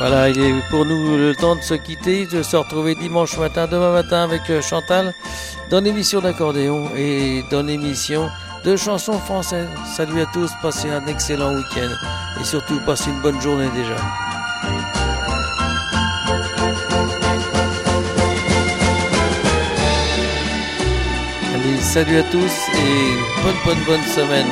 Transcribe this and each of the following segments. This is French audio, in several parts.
Voilà, il est pour nous le temps de se quitter, de se retrouver dimanche matin, demain matin avec Chantal, dans l'émission d'accordéon et dans l'émission de chansons françaises. Salut à tous, passez un excellent week-end et surtout passez une bonne journée déjà. Allez, salut à tous et bonne semaine.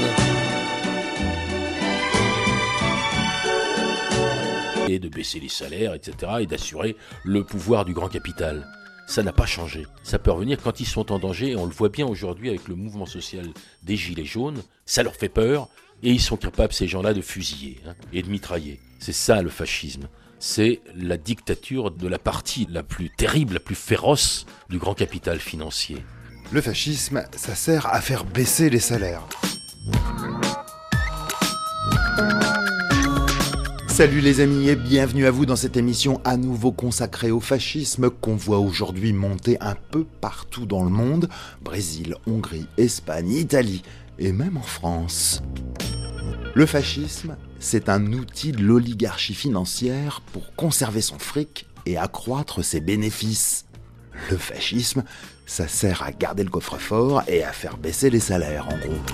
Et de baisser les salaires, etc., et d'assurer le pouvoir du grand capital. Ça n'a pas changé. Ça peut revenir quand ils sont en danger, et on le voit bien aujourd'hui avec le mouvement social des Gilets jaunes, ça leur fait peur, et ils sont capables, ces gens-là, de fusiller et de mitrailler. C'est ça le fascisme. C'est la dictature de la partie la plus terrible, la plus féroce du grand capital financier. Le fascisme, ça sert à faire baisser les salaires. Salut les amis et bienvenue à vous dans cette émission à nouveau consacrée au fascisme qu'on voit aujourd'hui monter un peu partout dans le monde, Brésil, Hongrie, Espagne, Italie et même en France. Le fascisme, c'est un outil de l'oligarchie financière pour conserver son fric et accroître ses bénéfices. Le fascisme, ça sert à garder le coffre-fort et à faire baisser les salaires en gros.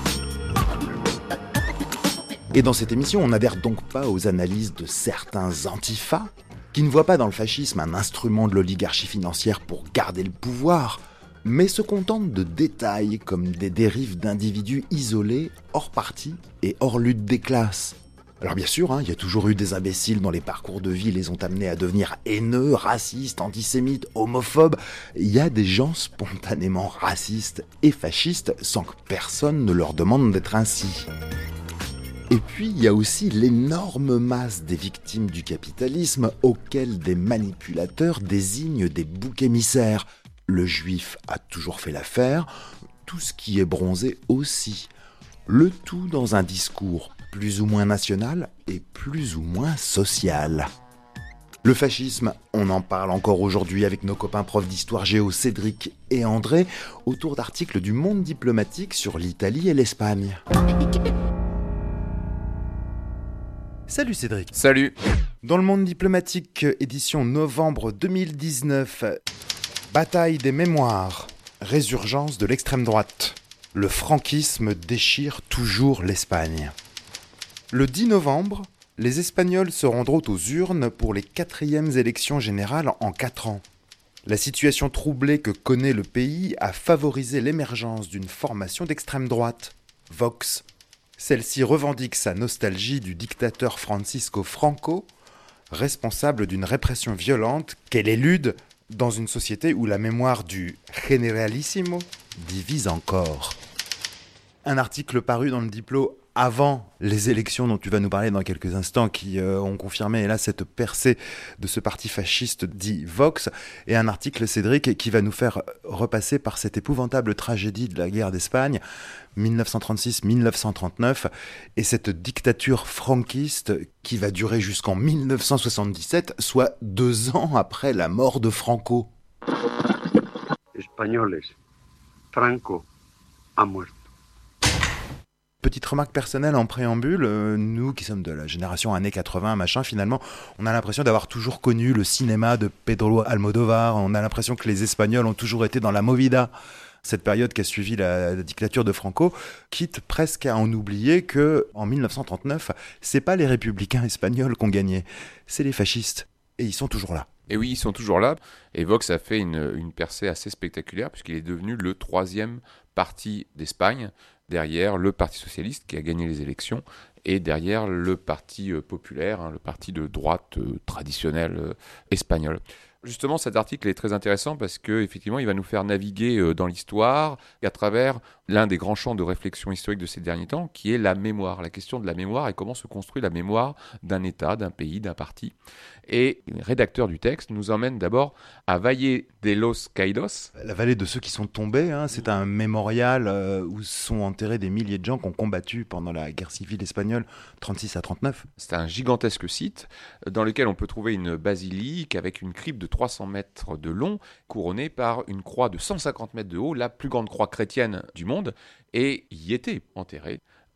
Et dans cette émission, on n'adhère donc pas aux analyses de certains antifas qui ne voient pas dans le fascisme un instrument de l'oligarchie financière pour garder le pouvoir, mais se contentent de détails comme des dérives d'individus isolés, hors parti et hors lutte des classes. Alors bien sûr, il y a toujours eu des imbéciles dont les parcours de vie les ont amenés à devenir haineux, racistes, antisémites, homophobes. Il y a des gens spontanément racistes et fascistes sans que personne ne leur demande d'être ainsi. Et puis, il y a aussi l'énorme masse des victimes du capitalisme auxquelles des manipulateurs désignent des boucs émissaires. Le juif a toujours fait l'affaire, tout ce qui est bronzé aussi. Le tout dans un discours plus ou moins national et plus ou moins social. Le fascisme, on en parle encore aujourd'hui avec nos copains profs d'histoire géo Cédric et André autour d'articles du Monde diplomatique sur l'Italie et l'Espagne. Salut Cédric. Salut. Dans le Monde diplomatique, édition novembre 2019, bataille des mémoires, résurgence de l'extrême droite. Le franquisme déchire toujours l'Espagne. Le 10 novembre, les Espagnols se rendront aux urnes pour les 4e élections générales en 4 ans. La situation troublée que connaît le pays a favorisé l'émergence d'une formation d'extrême droite, Vox. Celle-ci revendique sa nostalgie du dictateur Francisco Franco, responsable d'une répression violente qu'elle élude dans une société où la mémoire du Generalissimo divise encore. Un article paru dans le Diplo avant les élections dont tu vas nous parler dans quelques instants qui ont confirmé là cette percée de ce parti fasciste dit Vox, et un article, Cédric, qui va nous faire repasser par cette épouvantable tragédie de la guerre d'Espagne 1936-1939 et cette dictature franquiste qui va durer jusqu'en 1977, soit 2 ans après la mort de Franco. Españoles, Franco ha muerto. Petite remarque personnelle en préambule, nous qui sommes de la génération années 80, finalement, on a l'impression d'avoir toujours connu le cinéma de Pedro Almodóvar, on a l'impression que les Espagnols ont toujours été dans la movida. Cette période qui a suivi la dictature de Franco, quitte presque à en oublier que en 1939, c'est pas les républicains espagnols qui ont gagné, c'est les fascistes. Et ils sont toujours là. Et oui, ils sont toujours là. Et Vox a fait une percée assez spectaculaire puisqu'il est devenu le 3e parti d'Espagne, derrière le Parti socialiste qui a gagné les élections et derrière le Parti populaire, le parti de droite traditionnel espagnol. Justement, cet article est très intéressant parce qu'effectivement, il va nous faire naviguer dans l'histoire à travers l'un des grands champs de réflexion historique de ces derniers temps, qui est la mémoire, la question de la mémoire et comment se construit la mémoire d'un État, d'un pays, d'un parti. Et le rédacteur du texte nous emmène d'abord à Valle de los Caídos. La vallée de ceux qui sont tombés, c'est un mémorial où sont enterrés des milliers de gens qui ont combattu pendant la guerre civile espagnole 36 à 39. C'est un gigantesque site dans lequel on peut trouver une basilique avec une crypte de 300 mètres de long, couronnée par une croix de 150 mètres de haut, la plus grande croix chrétienne du monde, et y étaient enterrés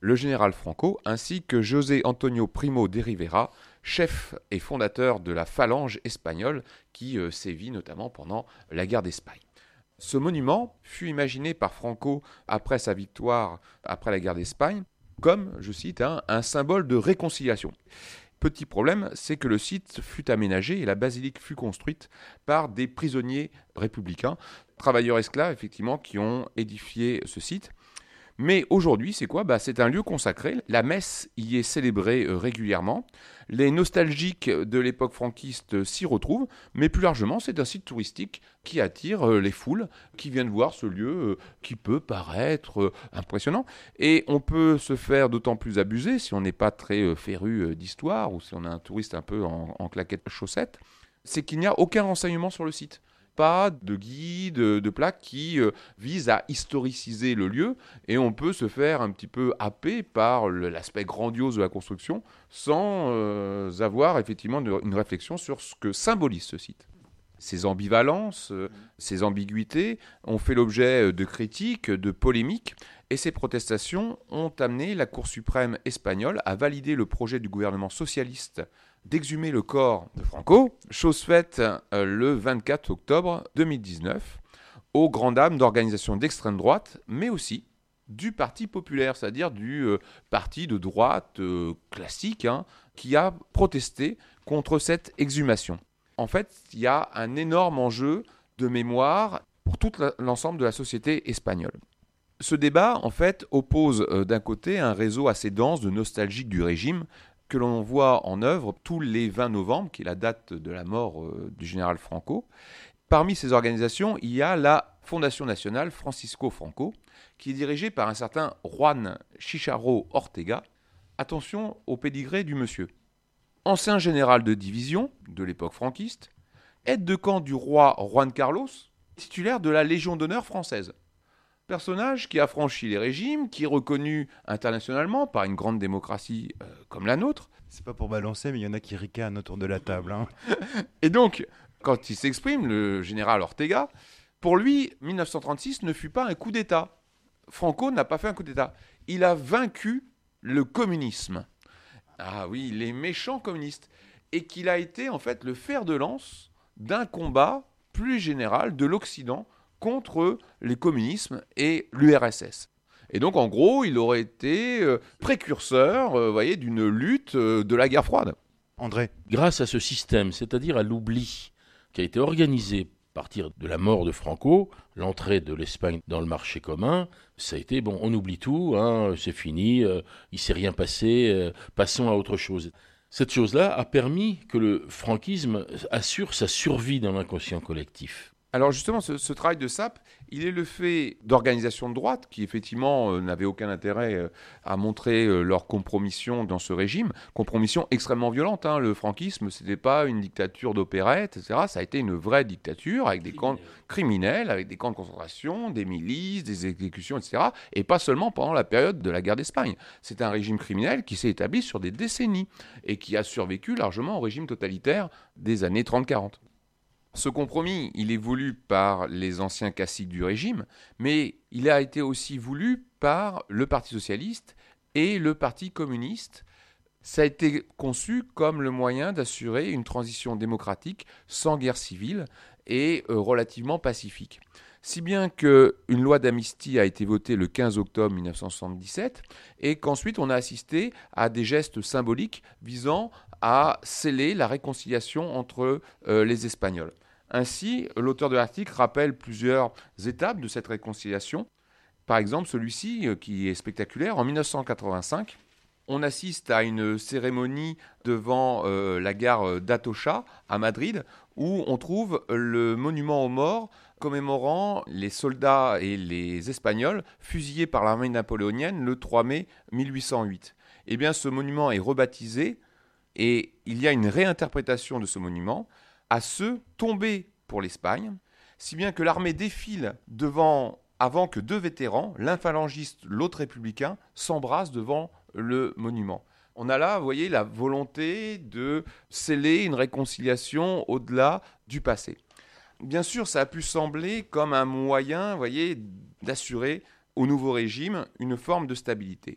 le général Franco, ainsi que José Antonio Primo de Rivera, chef et fondateur de la phalange espagnole qui sévit notamment pendant la guerre d'Espagne. Ce monument fut imaginé par Franco après sa victoire après la guerre d'Espagne comme, je cite, un symbole de réconciliation. Petit problème, c'est que le site fut aménagé et la basilique fut construite par des prisonniers républicains, travailleurs esclaves effectivement, qui ont édifié ce site. Mais aujourd'hui, c'est quoi ? C'est un lieu consacré. La messe y est célébrée régulièrement. Les nostalgiques de l'époque franquiste s'y retrouvent. Mais plus largement, c'est un site touristique qui attire les foules qui viennent voir ce lieu qui peut paraître impressionnant. Et on peut se faire d'autant plus abuser si on n'est pas très féru d'histoire ou si on est un touriste un peu en claquettes chaussettes. C'est qu'il n'y a aucun renseignement sur le site. Pas de guide, de plaque qui vise à historiciser le lieu et on peut se faire un petit peu happer par l'aspect grandiose de la construction sans avoir effectivement une réflexion sur ce que symbolise ce site. Ces ambivalences, ces ambiguïtés ont fait l'objet de critiques, de polémiques et ces protestations ont amené la Cour suprême espagnole à valider le projet du gouvernement socialiste d'exhumer le corps de Franco, chose faite le 24 octobre 2019, aux grandes dames d'organisations d'extrême droite, mais aussi du Parti populaire, c'est-à-dire du parti de droite classique, qui a protesté contre cette exhumation. En fait, il y a un énorme enjeu de mémoire pour tout l'ensemble de la société espagnole. Ce débat, en fait, oppose d'un côté un réseau assez dense de nostalgiques du régime, que l'on voit en œuvre tous les 20 novembre, qui est la date de la mort du général Franco. Parmi ces organisations, il y a la Fondation nationale Francisco Franco, qui est dirigée par un certain Juan Chicharo Ortega. Attention au pédigré du monsieur. Ancien général de division de l'époque franquiste, aide de camp du roi Juan Carlos, titulaire de la Légion d'honneur française. Personnage qui a franchi les régimes, qui est reconnu internationalement par une grande démocratie comme la nôtre. C'est pas pour balancer, mais il y en a qui ricanent autour de la table. Et donc, quand il s'exprime, le général Ortega, pour lui, 1936 ne fut pas un coup d'État. Franco n'a pas fait un coup d'État. Il a vaincu le communisme. Ah oui, les méchants communistes. Et qu'il a été en fait le fer de lance d'un combat plus général de l'Occident contre les communismes et l'URSS. Et donc, en gros, il aurait été précurseur d'une lutte de la guerre froide. André. Grâce à ce système, c'est-à-dire à l'oubli qui a été organisé à partir de la mort de Franco, l'entrée de l'Espagne dans le marché commun, ça a été, on oublie tout, c'est fini, il ne s'est rien passé, passons à autre chose. Cette chose-là a permis que le franquisme assure sa survie dans l'inconscient collectif. Alors justement, ce travail de sape, il est le fait d'organisations de droite qui effectivement n'avaient aucun intérêt à montrer leur compromission dans ce régime, compromission extrêmement violente. Le franquisme, c'était pas une dictature d'opérette, etc. Ça a été une vraie dictature avec des camps criminels, avec des camps de concentration, des milices, des exécutions, etc. Et pas seulement pendant la période de la guerre d'Espagne. C'est un régime criminel qui s'est établi sur des décennies et qui a survécu largement au régime totalitaire des années 30-40. Ce compromis, il est voulu par les anciens caciques du régime, mais il a été aussi voulu par le Parti socialiste et le Parti communiste. Ça a été conçu comme le moyen d'assurer une transition démocratique sans guerre civile et relativement pacifique. Si bien qu'une loi d'amnistie a été votée le 15 octobre 1977 et qu'ensuite on a assisté à des gestes symboliques visant à sceller la réconciliation entre les Espagnols. Ainsi, l'auteur de l'article rappelle plusieurs étapes de cette réconciliation. Par exemple, celui-ci, qui est spectaculaire, en 1985, on assiste à une cérémonie devant la gare d'Atocha, à Madrid, où on trouve le monument aux morts commémorant les soldats et les Espagnols fusillés par l'armée napoléonienne le 3 mai 1808. Eh bien, ce monument est rebaptisé et il y a une réinterprétation de ce monument à ceux tombés pour l'Espagne, si bien que l'armée défile avant que deux vétérans, l'un phalangiste, l'autre républicain, s'embrassent devant le monument. On a là, vous voyez, la volonté de sceller une réconciliation au-delà du passé. Bien sûr, ça a pu sembler comme un moyen, vous voyez, d'assurer au nouveau régime une forme de stabilité.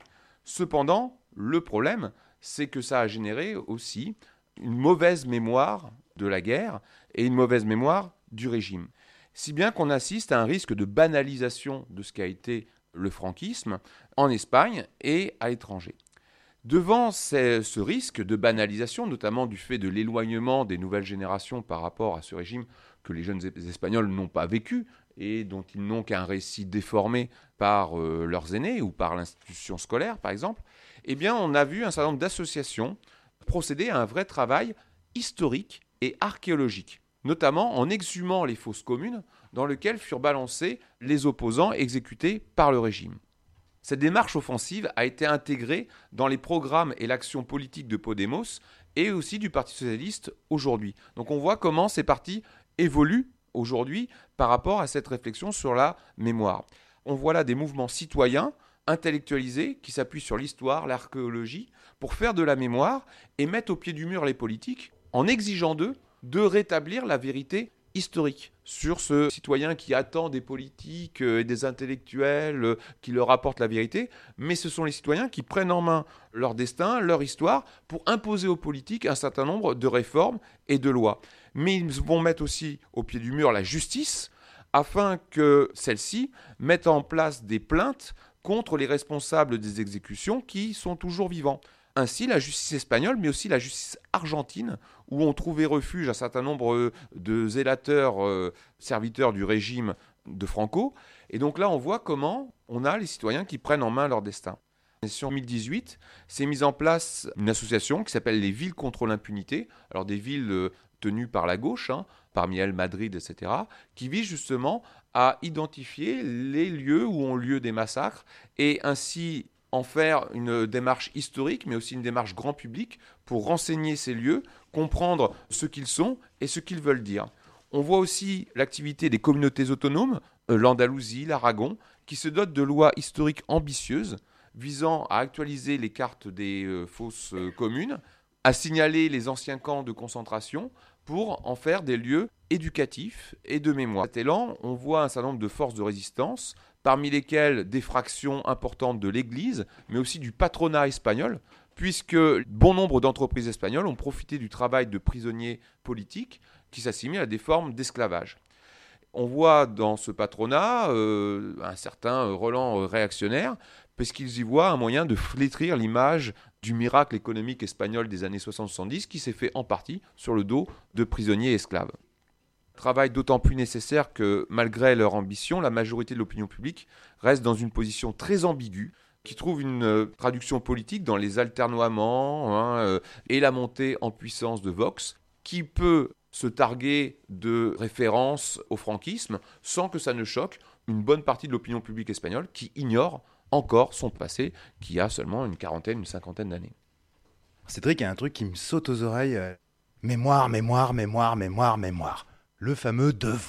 Cependant, le problème, c'est que ça a généré aussi une mauvaise mémoire de la guerre et une mauvaise mémoire du régime. Si bien qu'on assiste à un risque de banalisation de ce qu'a été le franquisme en Espagne et à l'étranger. Devant ce risque de banalisation, notamment du fait de l'éloignement des nouvelles générations par rapport à ce régime que les jeunes Espagnols n'ont pas vécu et dont ils n'ont qu'un récit déformé par leurs aînés ou par l'institution scolaire, par exemple, eh bien, on a vu un certain nombre d'associations procéder à un vrai travail historique et archéologique, notamment en exhumant les fosses communes dans lesquelles furent balancés les opposants exécutés par le régime. Cette démarche offensive a été intégrée dans les programmes et l'action politique de Podemos et aussi du Parti socialiste aujourd'hui. Donc on voit comment ces partis évoluent aujourd'hui par rapport à cette réflexion sur la mémoire. On voit là des mouvements citoyens intellectualisés qui s'appuient sur l'histoire, l'archéologie, pour faire de la mémoire et mettre au pied du mur les politiques en exigeant d'eux de rétablir la vérité historique sur ce citoyen qui attend des politiques et des intellectuels qui leur apportent la vérité, mais ce sont les citoyens qui prennent en main leur destin, leur histoire, pour imposer aux politiques un certain nombre de réformes et de lois. Mais ils vont mettre aussi au pied du mur la justice, afin que celle-ci mette en place des plaintes contre les responsables des exécutions qui sont toujours vivants. Ainsi, la justice espagnole, mais aussi la justice argentine, où on trouvait refuge un certain nombre de zélateurs, serviteurs du régime de Franco. Et donc là, on voit comment on a les citoyens qui prennent en main leur destin. En 2018, s'est mise en place une association qui s'appelle les Villes contre l'impunité. Alors des villes tenues par la gauche, parmi elles Madrid, etc., qui vise justement à identifier les lieux où ont lieu des massacres et ainsi en faire une démarche historique, mais aussi une démarche grand public pour renseigner ces lieux, comprendre ce qu'ils sont et ce qu'ils veulent dire. On voit aussi l'activité des communautés autonomes, l'Andalousie, l'Aragon, qui se dotent de lois historiques ambitieuses visant à actualiser les cartes des fosses communes, à signaler les anciens camps de concentration pour en faire des lieux éducatifs et de mémoire. Cet élan, on voit un certain nombre de forces de résistance, parmi lesquelles des fractions importantes de l'Église, mais aussi du patronat espagnol, puisque bon nombre d'entreprises espagnoles ont profité du travail de prisonniers politiques qui s'assimilent à des formes d'esclavage. On voit dans ce patronat un certain relent réactionnaire, puisqu'ils y voient un moyen de flétrir l'image du miracle économique espagnol des années 60-70 qui s'est fait en partie sur le dos de prisonniers esclaves. Travail d'autant plus nécessaire que, malgré leur ambition, la majorité de l'opinion publique reste dans une position très ambiguë, qui trouve une traduction politique dans les alternoiements et la montée en puissance de Vox, qui peut se targuer de référence au franquisme sans que ça ne choque une bonne partie de l'opinion publique espagnole qui ignore encore son passé, qui a seulement une quarantaine, une cinquantaine d'années. Cédric, il y a un truc qui me saute aux oreilles. Mémoire, mémoire, mémoire, mémoire, mémoire. Le fameux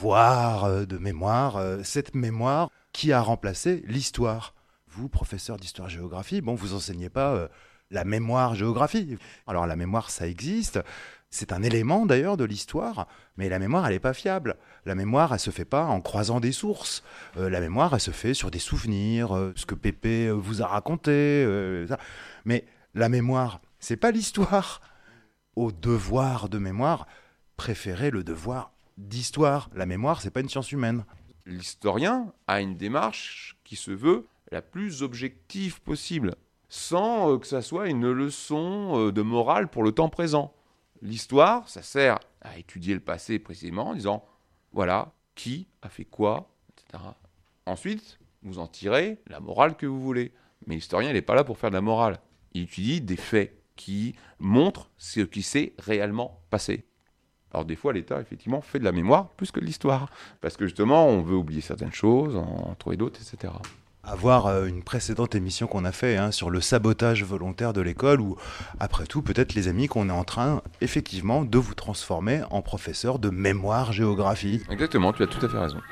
devoir de mémoire, cette mémoire qui a remplacé l'histoire. Vous, professeur d'histoire-géographie, vous enseignez pas la mémoire-géographie. Alors la mémoire, ça existe. C'est un élément d'ailleurs de l'histoire, mais la mémoire, elle n'est pas fiable. La mémoire, elle se fait pas en croisant des sources. La mémoire, elle se fait sur des souvenirs, ce que Pépé vous a raconté. Ça. Mais la mémoire, c'est pas l'histoire. Au devoir de mémoire, préférez le devoir d'histoire. La mémoire, c'est pas une science humaine. L'historien a une démarche qui se veut la plus objective possible, sans que ça soit une leçon de morale pour le temps présent. L'histoire, ça sert à étudier le passé précisément en disant, voilà, qui a fait quoi, etc. Ensuite, vous en tirez la morale que vous voulez. Mais l'historien, il n'est pas là pour faire de la morale. Il étudie des faits qui montrent ce qui s'est réellement passé. Alors des fois, l'État, effectivement, fait de la mémoire plus que de l'histoire. Parce que justement, on veut oublier certaines choses, en trouver d'autres, etc. À voir une précédente émission qu'on a fait sur le sabotage volontaire de l'école, où, après tout, peut-être les amis, qu'on est en train, effectivement, de vous transformer en professeur de mémoire-géographie. Exactement, tu as tout à fait raison.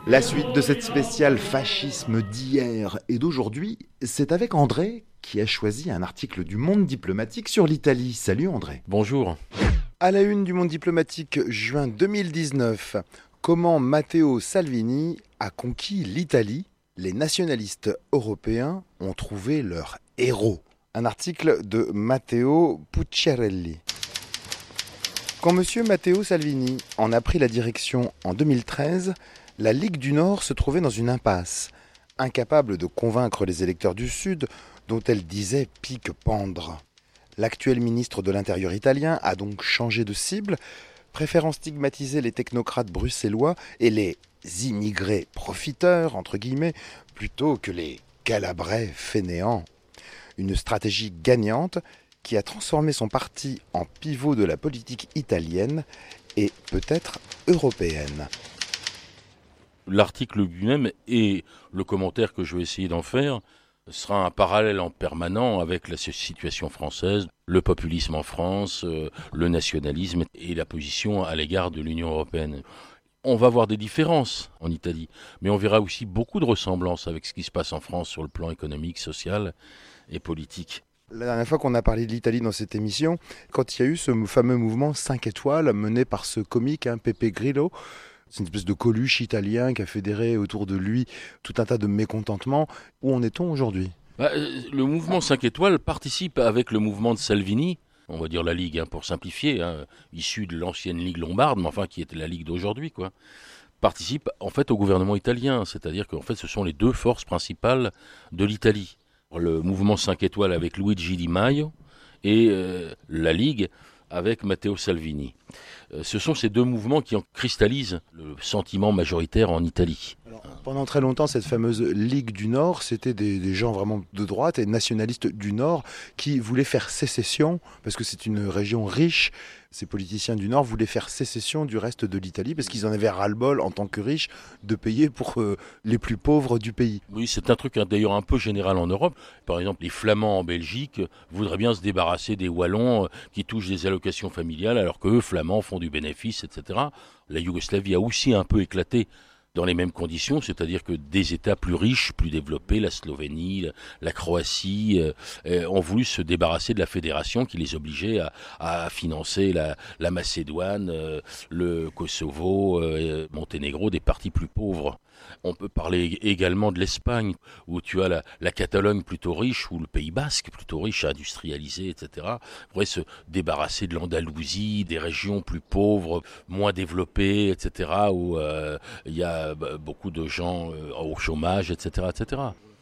La suite de cette spéciale fascisme d'hier et d'aujourd'hui, c'est avec André qui a choisi un article du Monde diplomatique sur l'Italie. Salut André. Bonjour. À la une du Monde diplomatique, juin 2019, comment Matteo Salvini a conquis l'Italie. Les nationalistes européens ont trouvé leur héros. Un article de Matteo Pucciarelli. Quand M. Matteo Salvini en a pris la direction en 2013, la Ligue du Nord se trouvait dans une impasse, incapable de convaincre les électeurs du Sud, dont elle disait pique-pendre. L'actuel ministre de l'Intérieur italien a donc changé de cible, préférant stigmatiser les technocrates bruxellois et les immigrés profiteurs, entre guillemets, plutôt que les calabrais fainéants. Une stratégie gagnante qui a transformé son parti en pivot de la politique italienne et peut-être européenne. L'article lui-même et le commentaire que je vais essayer d'en faire sera un parallèle en permanent avec la situation française, le populisme en France, le nationalisme et la position à l'égard de l'Union européenne. On va voir des différences en Italie, mais on verra aussi beaucoup de ressemblances avec ce qui se passe en France sur le plan économique, social et politique. La dernière fois qu'on a parlé de l'Italie dans cette émission, quand il y a eu ce fameux mouvement 5 étoiles mené par ce comique, Pepe Grillo, c'est une espèce de Coluche italien qui a fédéré autour de lui tout un tas de mécontentements. Où en est-on aujourd'hui ? Le mouvement 5 étoiles participe avec le mouvement de Salvini, on va dire la Ligue pour simplifier, issue de l'ancienne Ligue lombarde, mais enfin qui était la Ligue d'aujourd'hui, participe en fait au gouvernement italien, c'est-à-dire qu'en fait ce sont les deux forces principales de l'Italie. Le mouvement 5 étoiles avec Luigi Di Maio et la Ligue avec Matteo Salvini. Ce sont ces deux mouvements qui en cristallisent le sentiment majoritaire en Italie. Alors, pendant très longtemps, cette fameuse Ligue du Nord, c'était des gens vraiment de droite et nationalistes du Nord qui voulaient faire sécession, parce que c'est une région riche. Ces politiciens du Nord voulaient faire sécession du reste de l'Italie, parce qu'ils en avaient ras-le-bol, en tant que riches, de payer pour les plus pauvres du pays. Oui, c'est un truc d'ailleurs un peu général en Europe. Par exemple, les Flamands en Belgique voudraient bien se débarrasser des Wallons qui touchent des allocations familiales, alors qu'eux, Flamands, font du bénéfice, etc. La Yougoslavie a aussi un peu éclaté dans les mêmes conditions, c'est-à-dire que des États plus riches, plus développés, la Slovénie, la Croatie, ont voulu se débarrasser de la fédération qui les obligeait à financer la Macédoine, le Kosovo, Monténégro, des parties plus pauvres. On peut parler également de l'Espagne, où tu as la Catalogne plutôt riche, ou le Pays Basque plutôt riche, industrialisé, etc. Pourrait se débarrasser de l'Andalousie, des régions plus pauvres, moins développées, etc., où il y a beaucoup de gens au chômage, etc., etc.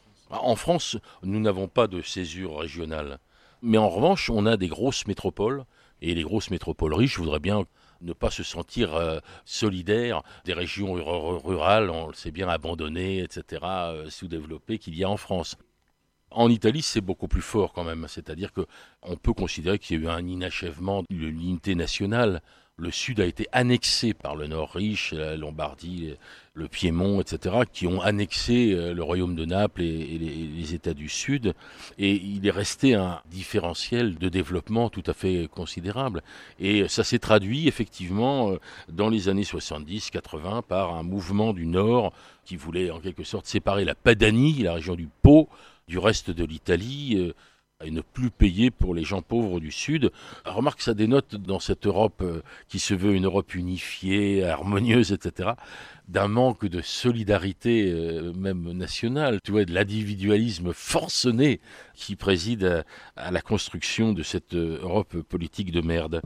En France, nous n'avons pas de césure régionale. Mais en revanche, on a des grosses métropoles, et les grosses métropoles riches voudraient bien ne pas se sentir solidaires des régions rurales, on le sait bien, abandonnées, etc., sous-développées qu'il y a en France. En Italie, c'est beaucoup plus fort quand même, c'est-à-dire qu'on peut considérer qu'il y a eu un inachèvement de l'unité nationale. Le Sud a été annexé par le Nord riche, la Lombardie, le Piémont, etc., qui ont annexé le royaume de Naples et les États du Sud. Et il est resté un différentiel de développement tout à fait considérable. Et ça s'est traduit effectivement dans les années 70-80 par un mouvement du Nord qui voulait en quelque sorte séparer la Padanie, la région du Pô, du reste de l'Italie, et ne plus payer pour les gens pauvres du Sud. Remarque, ça dénote dans cette Europe qui se veut une Europe unifiée, harmonieuse, etc., d'un manque de solidarité même nationale, tu vois, de l'individualisme forcené qui préside à la construction de cette Europe politique de merde.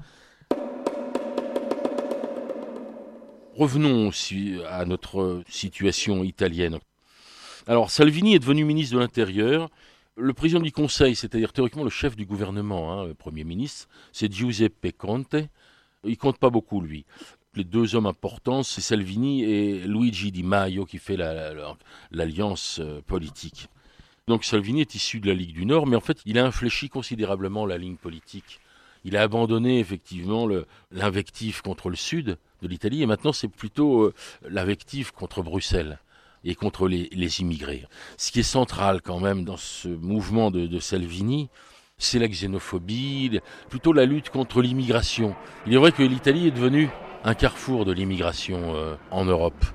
Revenons aussi à notre situation italienne. Alors, Salvini est devenu ministre de l'Intérieur. Le président du Conseil, c'est-à-dire théoriquement le chef du gouvernement, le Premier ministre, c'est Giuseppe Conte. Il compte pas beaucoup, lui. Les deux hommes importants, c'est Salvini et Luigi Di Maio qui fait l'alliance politique. Donc Salvini est issu de la Ligue du Nord, mais en fait, il a infléchi considérablement la ligne politique. Il a abandonné effectivement l'invective contre le sud de l'Italie, et maintenant c'est plutôt l'invective contre Bruxelles et contre les immigrés. Ce qui est central quand même dans ce mouvement de Salvini, c'est la xénophobie, plutôt la lutte contre l'immigration. Il est vrai que l'Italie est devenue un carrefour de l'immigration en Europe.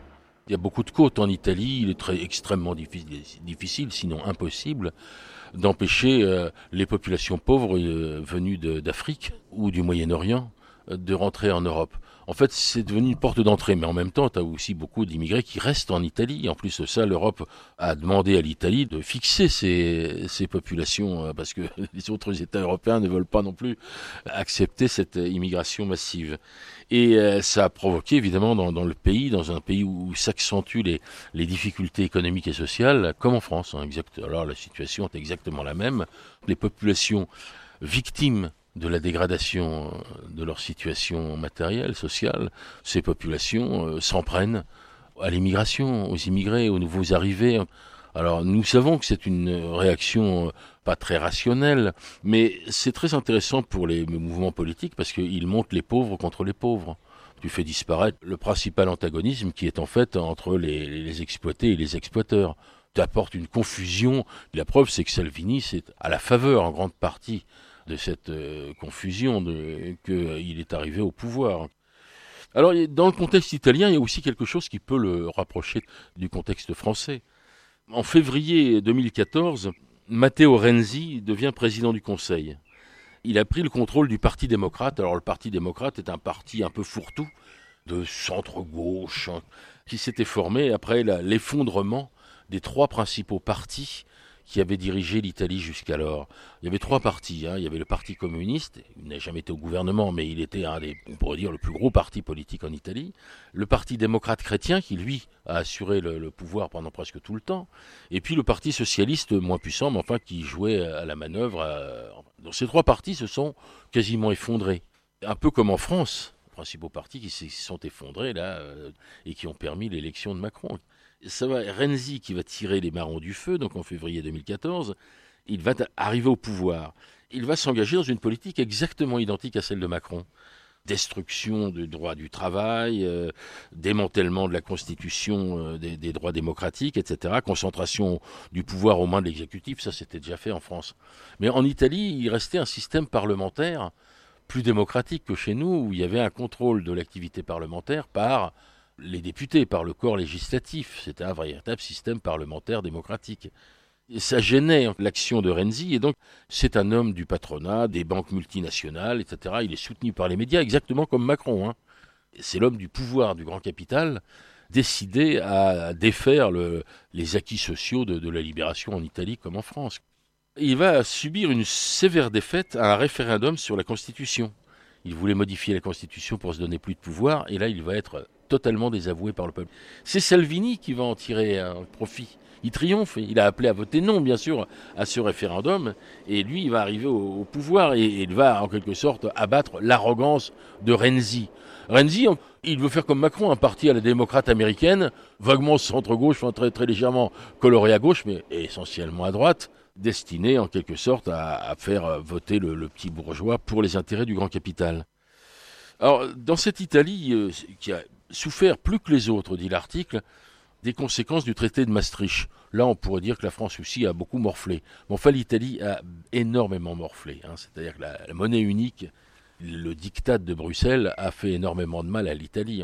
Il y a beaucoup de côtes en Italie, il est extrêmement difficile, sinon impossible, d'empêcher les populations pauvres venues d'Afrique ou du Moyen-Orient de rentrer en Europe. En fait, c'est devenu une porte d'entrée, mais en même temps, tu as aussi beaucoup d'immigrés qui restent en Italie. En plus de ça, l'Europe a demandé à l'Italie de fixer ces populations, parce que les autres États européens ne veulent pas non plus accepter cette immigration massive. Et ça a provoqué, évidemment, dans un pays où s'accentuent les difficultés économiques et sociales, comme en France. Alors la situation est exactement la même. Les populations victimes de la dégradation de leur situation matérielle, sociale, ces populations s'en prennent à l'immigration, aux immigrés, aux nouveaux arrivés. Alors nous savons que c'est une réaction pas très rationnelle, mais c'est très intéressant pour les mouvements politiques parce qu'ils montent les pauvres contre les pauvres. Tu fais disparaître le principal antagonisme qui est en fait entre les exploités et les exploiteurs. Tu apportes une confusion. La preuve, c'est que Salvini, c'est à la faveur en grande partie de cette confusion qu'il est arrivé au pouvoir. Alors, dans le contexte italien, il y a aussi quelque chose qui peut le rapprocher du contexte français. En février 2014, Matteo Renzi devient président du Conseil. Il a pris le contrôle du Parti démocrate. Alors, le Parti démocrate est un parti un peu fourre-tout, de centre-gauche, qui s'était formé après l'effondrement des 3 principaux partis qui avait dirigé l'Italie jusqu'alors. Il y avait 3 partis. Il y avait le Parti communiste, il n'a jamais été au gouvernement, mais il était on pourrait dire, le plus gros parti politique en Italie. Le Parti démocrate chrétien, qui lui a assuré le pouvoir pendant presque tout le temps. Et puis le Parti socialiste, moins puissant, mais enfin qui jouait à la manœuvre. Donc ces 3 partis se sont quasiment effondrés. Un peu comme en France, les principaux partis qui se sont effondrés là et qui ont permis l'élection de Macron. Ça va Renzi qui va tirer les marrons du feu, donc en février 2014, il va arriver au pouvoir. Il va s'engager dans une politique exactement identique à celle de Macron. Destruction du droit du travail, démantèlement de la constitution des droits démocratiques, etc. Concentration du pouvoir aux mains de l'exécutif, ça c'était déjà fait en France. Mais en Italie, il restait un système parlementaire plus démocratique que chez nous, où il y avait un contrôle de l'activité parlementaire par les députés, par le corps législatif. C'était un véritable système parlementaire démocratique. Et ça gênait l'action de Renzi, et donc c'est un homme du patronat, des banques multinationales, etc. Il est soutenu par les médias, exactement comme Macron. C'est l'homme du pouvoir du grand capital, décidé à défaire les acquis sociaux de la libération en Italie comme en France. Il va subir une sévère défaite à un référendum sur la Constitution. Il voulait modifier la Constitution pour se donner plus de pouvoir, et là il va être totalement désavoué par le peuple. C'est Salvini qui va en tirer un profit. Il triomphe, il a appelé à voter non, bien sûr, à ce référendum, et lui, il va arriver au pouvoir, et il va, en quelque sorte, abattre l'arrogance de Renzi. Renzi, il veut faire comme Macron, un parti à la démocrate américaine, vaguement centre-gauche, enfin très, très légèrement coloré à gauche, mais essentiellement à droite, destiné, en quelque sorte, à faire voter le petit bourgeois pour les intérêts du grand capital. Alors, dans cette Italie, qui a souffert plus que les autres, dit l'article, des conséquences du traité de Maastricht. Là, on pourrait dire que la France aussi a beaucoup morflé. Mais enfin, l'Italie a énormément morflé. C'est-à-dire que la monnaie unique, le diktat de Bruxelles a fait énormément de mal à l'Italie.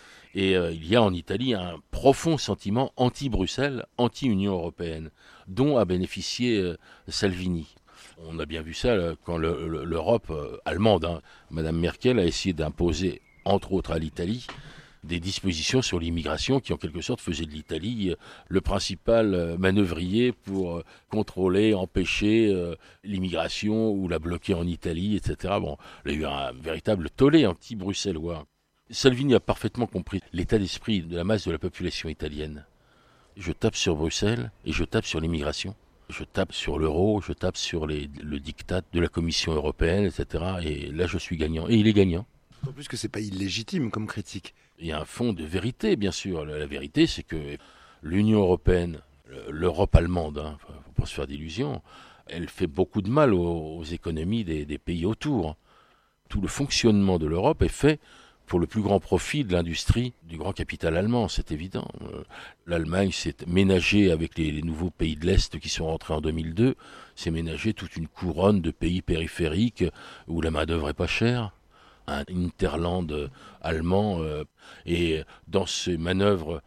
Et il y a en Italie un profond sentiment anti-Bruxelles, anti-Union européenne, dont a bénéficié Salvini. On a bien vu ça quand l'Europe allemande, Madame Merkel, a essayé d'imposer, entre autres à l'Italie, des dispositions sur l'immigration qui en quelque sorte faisaient de l'Italie le principal manœuvrier pour contrôler, empêcher l'immigration ou la bloquer en Italie, etc. Bon, il y a eu un véritable tollé anti-bruxellois. Salvini a parfaitement compris l'état d'esprit de la masse de la population italienne. Je tape sur Bruxelles et je tape sur l'immigration. Je tape sur l'euro, je tape sur le diktat de la Commission européenne, etc. Et là, je suis gagnant. Et il est gagnant. En plus que c'est pas illégitime comme critique. Il y a un fond de vérité, bien sûr. La vérité, c'est que l'Union européenne, l'Europe allemande, faut pas se faire d'illusions, elle fait beaucoup de mal aux économies des pays autour. Tout le fonctionnement de l'Europe est fait pour le plus grand profit de l'industrie du grand capital allemand, c'est évident. L'Allemagne s'est ménagée avec les nouveaux pays de l'Est qui sont rentrés en 2002, s'est ménagée toute une couronne de pays périphériques où la main-d'œuvre est pas chère. un hinterland allemand. Et dans ces manœuvres,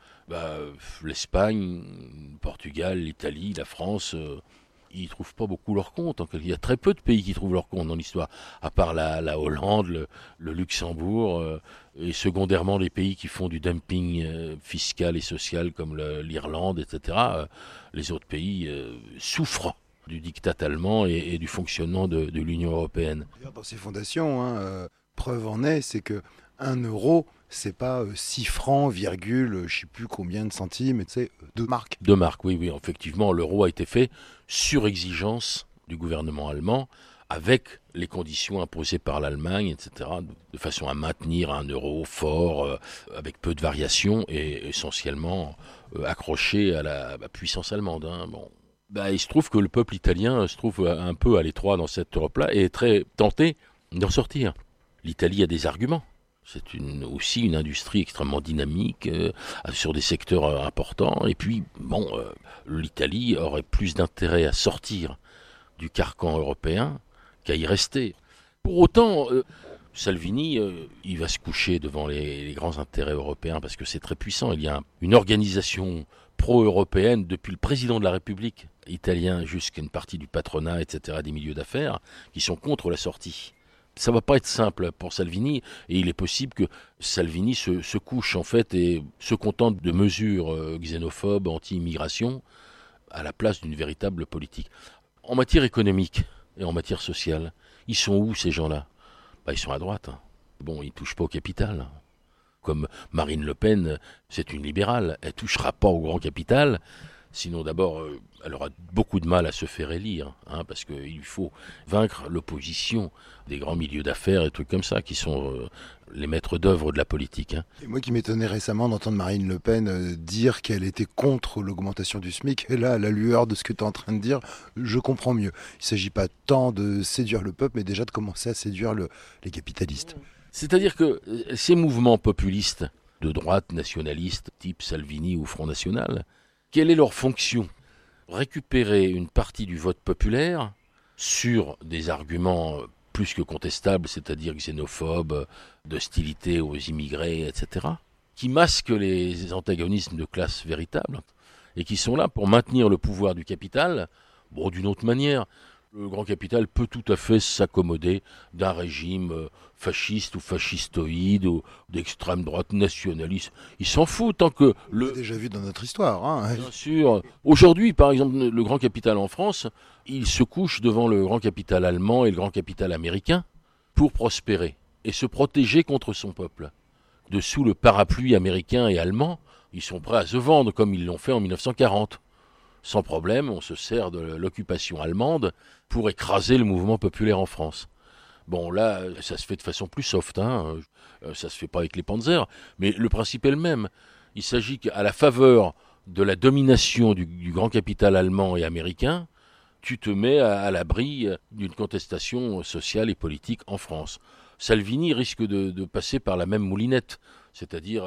l'Espagne, le Portugal, l'Italie, la France, ils ne trouvent pas beaucoup leur compte. Il y a très peu de pays qui trouvent leur compte dans l'histoire, à part la Hollande, le Luxembourg, et secondairement les pays qui font du dumping fiscal et social comme l'Irlande, etc. Les autres pays souffrent du diktat allemand et du fonctionnement de l'Union européenne. Dans ces fondations, preuve en est, c'est que 1 euro, c'est pas 6 francs, virgule, je sais plus combien de centimes, c'est 2 marques. 2 marques, oui, effectivement, l'euro a été fait sur exigence du gouvernement allemand, avec les conditions imposées par l'Allemagne, etc., de façon à maintenir un euro fort, avec peu de variations, et essentiellement accroché à la puissance allemande. Il se trouve que le peuple italien se trouve un peu à l'étroit dans cette Europe-là, et est très tenté d'en sortir. L'Italie a des arguments. C'est aussi une industrie extrêmement dynamique sur des secteurs importants. Et puis, l'Italie aurait plus d'intérêt à sortir du carcan européen qu'à y rester. Pour autant, Salvini, il va se coucher devant les grands intérêts européens parce que c'est très puissant. Il y a une organisation pro-européenne depuis le président de la République italien jusqu'à une partie du patronat, etc., des milieux d'affaires, qui sont contre la sortie. Ça va pas être simple pour Salvini, et il est possible que Salvini se couche en fait et se contente de mesures xénophobes, anti-immigration, à la place d'une véritable politique. En matière économique et en matière sociale, ils sont où ces gens-là ? Ils sont à droite. Ils ne touchent pas au capital. Comme Marine Le Pen, c'est une libérale, elle ne touchera pas au grand capital. Sinon, d'abord, elle aura beaucoup de mal à se faire élire, parce qu'il faut vaincre l'opposition des grands milieux d'affaires et trucs comme ça, qui sont les maîtres d'œuvre de la politique. Et moi qui m'étonnais récemment d'entendre Marine Le Pen dire qu'elle était contre l'augmentation du SMIC, et là, à la lueur de ce que tu es en train de dire, je comprends mieux. Il ne s'agit pas tant de séduire le peuple, mais déjà de commencer à séduire les capitalistes. C'est-à-dire que ces mouvements populistes de droite, nationalistes, type Salvini ou Front National, quelle est leur fonction ? Récupérer une partie du vote populaire sur des arguments plus que contestables, c'est-à-dire xénophobes, d'hostilité aux immigrés, etc., qui masquent les antagonismes de classe véritables et qui sont là pour maintenir le pouvoir du capital, d'une autre manière. Le grand capital peut tout à fait s'accommoder d'un régime fasciste ou fascistoïde ou d'extrême droite nationaliste. Il s'en fout tant que On l'a déjà vu dans notre histoire. Bien sûr. Aujourd'hui, par exemple, le grand capital en France, il se couche devant le grand capital allemand et le grand capital américain pour prospérer et se protéger contre son peuple. Dessous le parapluie américain et allemand, ils sont prêts à se vendre comme ils l'ont fait en 1940. Sans problème, on se sert de l'occupation allemande pour écraser le mouvement populaire en France. Là, ça se fait de façon plus soft, ça se fait pas avec les panzers, mais le principe est le même. Il s'agit qu'à la faveur de la domination du grand capital allemand et américain, tu te mets à l'abri d'une contestation sociale et politique en France. Salvini risque de passer par la même moulinette, c'est-à-dire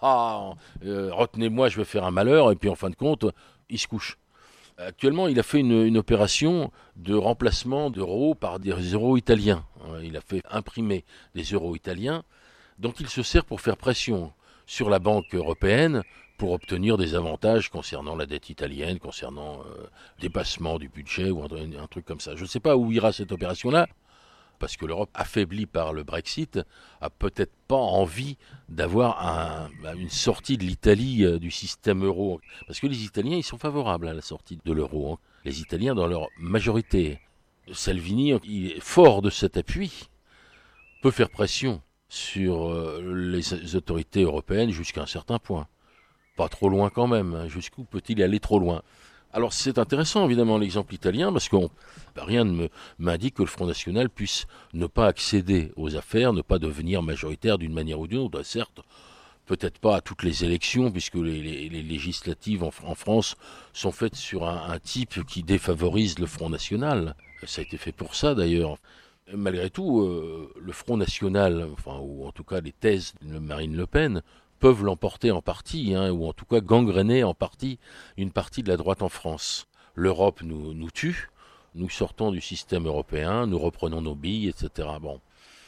retenez-moi, je vais faire un malheur, et puis en fin de compte, il se couche. Actuellement, il a fait une opération de remplacement d'euros par des euros italiens. Il a fait imprimer des euros italiens dont il se sert pour faire pression sur la Banque européenne pour obtenir des avantages concernant la dette italienne, concernant le dépassement du budget ou un truc comme ça. Je ne sais pas où ira cette opération-là, parce que l'Europe, affaiblie par le Brexit, a peut-être pas envie d'avoir une sortie de l'Italie du système euro. Parce que les Italiens, ils sont favorables à la sortie de l'euro. Les Italiens dans leur majorité. Salvini, il est fort de cet appui, peut faire pression sur les autorités européennes jusqu'à un certain point. Pas trop loin quand même. Jusqu'où peut-il aller trop loin ? Alors c'est intéressant évidemment l'exemple italien parce que rien ne m'indique que le Front National puisse ne pas accéder aux affaires, ne pas devenir majoritaire d'une manière ou d'une autre. Certes, peut-être pas à toutes les élections puisque les législatives en France sont faites sur un type qui défavorise le Front National. Ça a été fait pour ça d'ailleurs. Malgré tout, le Front National, ou en tout cas les thèses de Marine Le Pen, peuvent l'emporter en partie, ou en tout cas gangréner en partie une partie de la droite en France. L'Europe nous tue, nous sortons du système européen, nous reprenons nos billes, etc.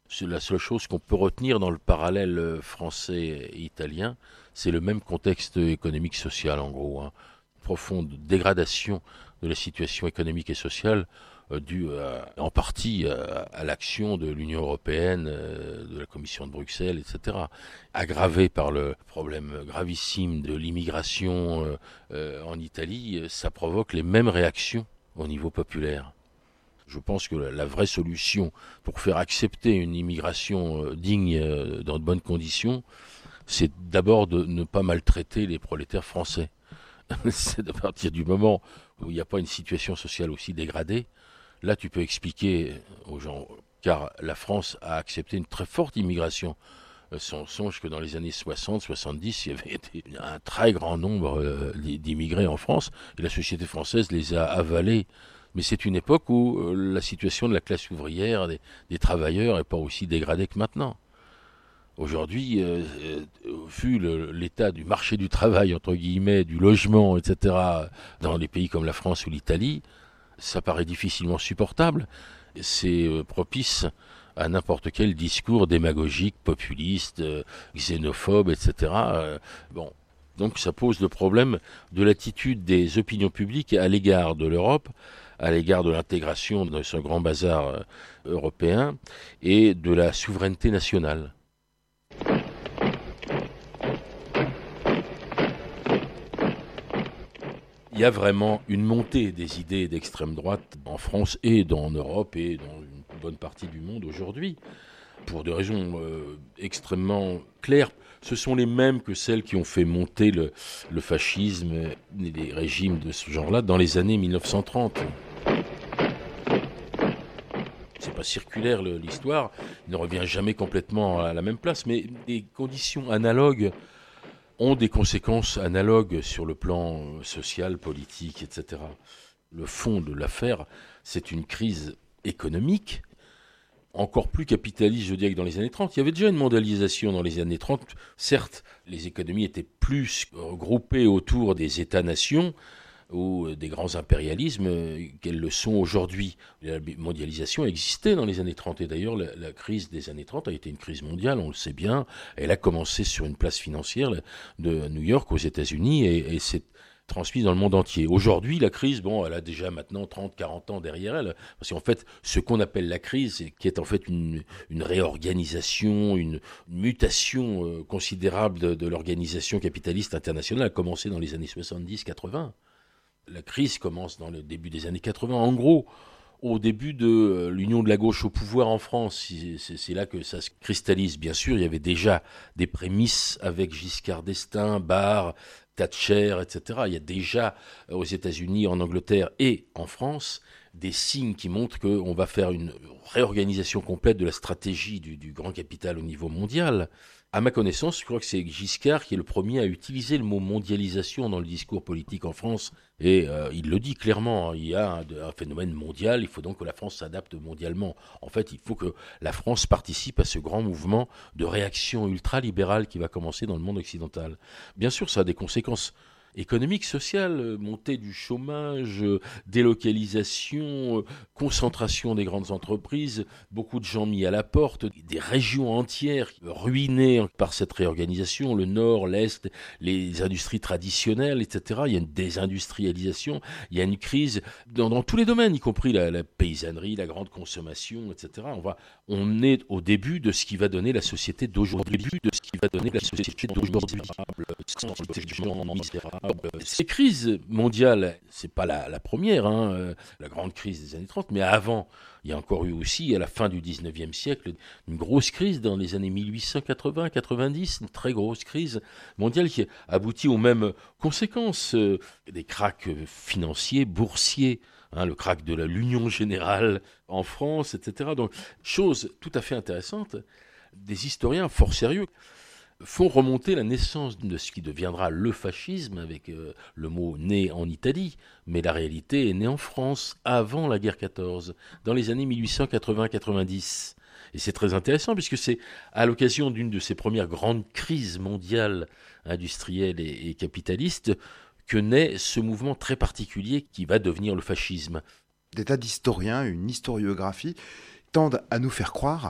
C'est la seule chose qu'on peut retenir dans le parallèle français et italien, c'est le même contexte économique social en gros, hein. Profonde dégradation de la situation économique et sociale due en partie à l'action de l'Union européenne, de la Commission de Bruxelles, etc. Aggravée par le problème gravissime de l'immigration en Italie, ça provoque les mêmes réactions au niveau populaire. Je pense que la vraie solution pour faire accepter une immigration digne dans de bonnes conditions, c'est d'abord de ne pas maltraiter les prolétaires français. C'est à partir du moment où il n'y a pas une situation sociale aussi dégradée, là tu peux expliquer aux gens, car la France a accepté une très forte immigration. On songe que dans les années 60-70, il y avait un très grand nombre d'immigrés en France, et la société française les a avalés. Mais c'est une époque où la situation de la classe ouvrière, des travailleurs, n'est pas aussi dégradée que maintenant. Aujourd'hui, vu l'état du marché du travail, entre guillemets, du logement, etc., dans des pays comme la France ou l'Italie, ça paraît difficilement supportable. C'est propice à n'importe quel discours démagogique, populiste, xénophobe, etc. Bon. Donc ça pose le problème de l'attitude des opinions publiques à l'égard de l'Europe, à l'égard de l'intégration dans ce grand bazar européen et de la souveraineté nationale. Il y a vraiment une montée des idées d'extrême droite en France et en Europe et dans une bonne partie du monde aujourd'hui, pour des raisons extrêmement claires. Ce sont les mêmes que celles qui ont fait monter le fascisme et les régimes de ce genre-là dans les années 1930. C'est pas circulaire l'histoire, il ne revient jamais complètement à la même place, mais des conditions analogues ont des conséquences analogues sur le plan social, politique, etc. Le fond de l'affaire, c'est une crise économique, encore plus capitaliste, je dirais, que dans les années 30. Il y avait déjà une mondialisation dans les années 30. Certes, les économies étaient plus regroupées autour des États-nations ou des grands impérialismes qu'elles le sont aujourd'hui. La mondialisation existait dans les années 30 et d'ailleurs la crise des années 30 a été une crise mondiale, on le sait bien. Elle a commencé sur une place financière de New York aux États-Unis et s'est transmise dans le monde entier. Aujourd'hui, la crise, elle a déjà maintenant 30-40 ans derrière elle, parce qu'en fait, ce qu'on appelle la crise, qui est en fait une réorganisation, une mutation considérable de l'organisation capitaliste internationale, a commencé dans les années 70-80. La crise commence dans le début des années 80. En gros, au début de l'union de la gauche au pouvoir en France, c'est là que ça se cristallise. Bien sûr, il y avait déjà des prémices avec Giscard d'Estaing, Barre, Thatcher, etc. Il y a déjà aux États-Unis, en Angleterre et en France des signes qui montrent qu'on va faire une réorganisation complète de la stratégie du grand capital au niveau mondial. À ma connaissance, je crois que c'est Giscard qui est le premier à utiliser le mot mondialisation dans le discours politique en France. Et il le dit clairement, il y a un phénomène mondial, il faut donc que la France s'adapte mondialement. En fait, il faut que la France participe à ce grand mouvement de réaction ultralibérale qui va commencer dans le monde occidental. Bien sûr, ça a des conséquences économique, sociale, montée du chômage, délocalisation, concentration des grandes entreprises, beaucoup de gens mis à la porte, des régions entières ruinées par cette réorganisation, le nord, l'est, les industries traditionnelles, etc. Il y a une désindustrialisation, il y a une crise dans tous les domaines, y compris la paysannerie, la grande consommation, etc. On est au début de ce qui va donner la société d'aujourd'hui, Ces crises mondiales, c'est pas la première, la grande crise des années 30, mais avant, il y a encore eu aussi, à la fin du 19e siècle, une grosse crise dans les années 1880-90, une très grosse crise mondiale qui aboutit aux mêmes conséquences, des cracks financiers, boursiers, le krach de l'Union Générale en France, etc. Donc, chose tout à fait intéressante, des historiens fort sérieux font remonter la naissance de ce qui deviendra le fascisme, avec le mot né en Italie, mais la réalité est née en France, avant la guerre 14, dans les années 1880-90. Et c'est très intéressant, puisque c'est à l'occasion d'une de ces premières grandes crises mondiales, industrielles et capitalistes, que naît ce mouvement très particulier qui va devenir le fascisme. Des tas d'historiens, une historiographie, tendent à nous faire croire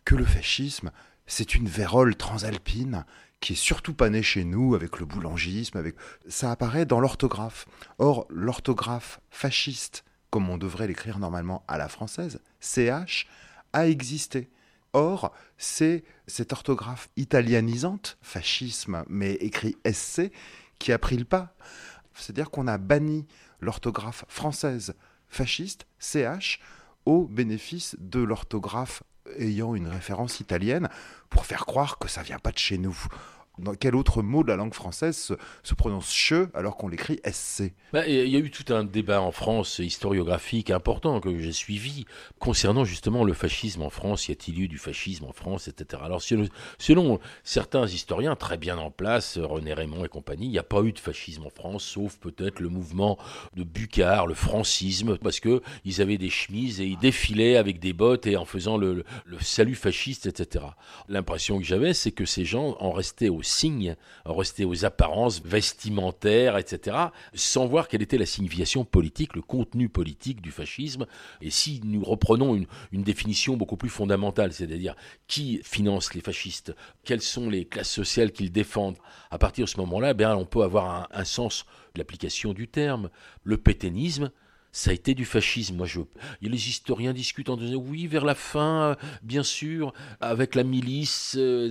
que le fascisme, c'est une vérole transalpine qui est surtout pas née chez nous avec le boulangisme, ça apparaît dans l'orthographe. Or, l'orthographe fasciste, comme on devrait l'écrire normalement à la française, CH, a existé. Or, c'est cette orthographe italianisante, fascisme, mais écrit SC, qui a pris le pas. C'est-à-dire qu'on a banni l'orthographe française fasciste, CH, au bénéfice de l'orthographe ayant une référence italienne, pour faire croire que ça vient pas de chez nous. Dans quel autre mot de la langue française se prononce che alors qu'on l'écrit SC? Il y a eu tout un débat en France historiographique important que j'ai suivi concernant justement le fascisme en France. Y a-t-il eu du fascisme en France, etc. Alors selon certains historiens très bien en place, René Raymond et compagnie, il n'y a pas eu de fascisme en France, sauf peut-être le mouvement de Bucard, le francisme, parce qu'ils avaient des chemises et ils défilaient avec des bottes et en faisant le salut fasciste, etc. L'impression que j'avais, c'est que ces gens en restaient aux signes, en restaient aux apparences vestimentaires, etc., sans voir quelle était la signification politique, le contenu politique du fascisme. Et si nous reprenons une définition beaucoup plus fondamentale, c'est-à-dire qui finance les fascistes, quelles sont les classes sociales qu'ils défendent, à partir de ce moment-là, on peut avoir un sens de l'application du terme. Le pétainisme, ça a été du fascisme. Les historiens discutent en disant oui, vers la fin, bien sûr, avec la milice,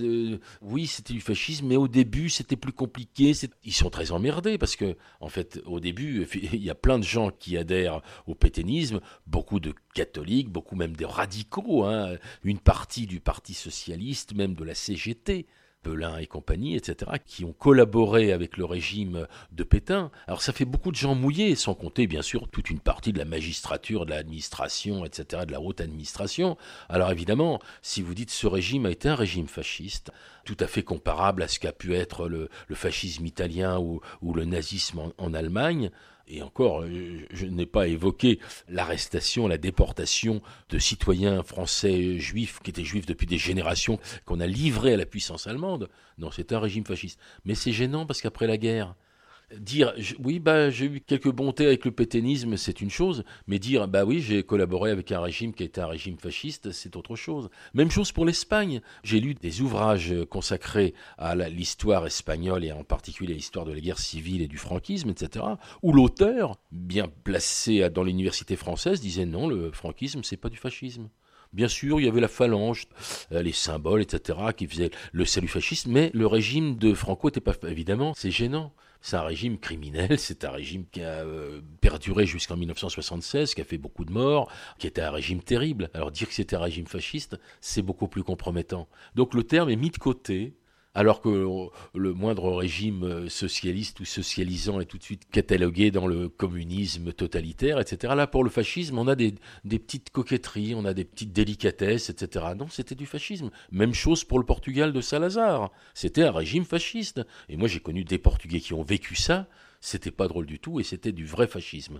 oui, c'était du fascisme, mais au début, c'était plus compliqué. Ils sont très emmerdés parce que, en fait, au début, il y a plein de gens qui adhèrent au pétainisme, beaucoup de catholiques, beaucoup même de radicaux, une partie du Parti socialiste, même de la CGT. Pelin et compagnie, etc., qui ont collaboré avec le régime de Pétain. Alors ça fait beaucoup de gens mouillés, sans compter bien sûr toute une partie de la magistrature, de l'administration, etc., de la haute administration. Alors évidemment, si vous dites ce régime a été un régime fasciste, tout à fait comparable à ce qu'a pu être le fascisme italien ou le nazisme en Allemagne, et encore, je n'ai pas évoqué l'arrestation, la déportation de citoyens français juifs, qui étaient juifs depuis des générations, qu'on a livrés à la puissance allemande. Non, c'est un régime fasciste. Mais c'est gênant parce qu'après la guerre, dire oui, j'ai eu quelques bontés avec le pétainisme, c'est une chose, mais dire oui, j'ai collaboré avec un régime qui était un régime fasciste, c'est autre chose. Même chose pour l'Espagne. J'ai lu des ouvrages consacrés à l'histoire espagnole et en particulier à l'histoire de la guerre civile et du franquisme, etc., où l'auteur, bien placé dans l'université française, disait non, le franquisme, c'est pas du fascisme. Bien sûr, il y avait la phalange, les symboles, etc., qui faisaient le salut fasciste, mais le régime de Franco n'était pas... Évidemment, c'est gênant. C'est un régime criminel, c'est un régime qui a perduré jusqu'en 1976, qui a fait beaucoup de morts, qui était un régime terrible. Alors dire que c'était un régime fasciste, c'est beaucoup plus compromettant. Donc le terme est mis de côté, alors que le moindre régime socialiste ou socialisant est tout de suite catalogué dans le communisme totalitaire, etc. Là, pour le fascisme, on a des petites coquetteries, on a des petites délicatesses, etc. Non, c'était du fascisme. Même chose pour le Portugal de Salazar. C'était un régime fasciste. Et moi, j'ai connu des Portugais qui ont vécu ça. C'était pas drôle du tout et c'était du vrai fascisme.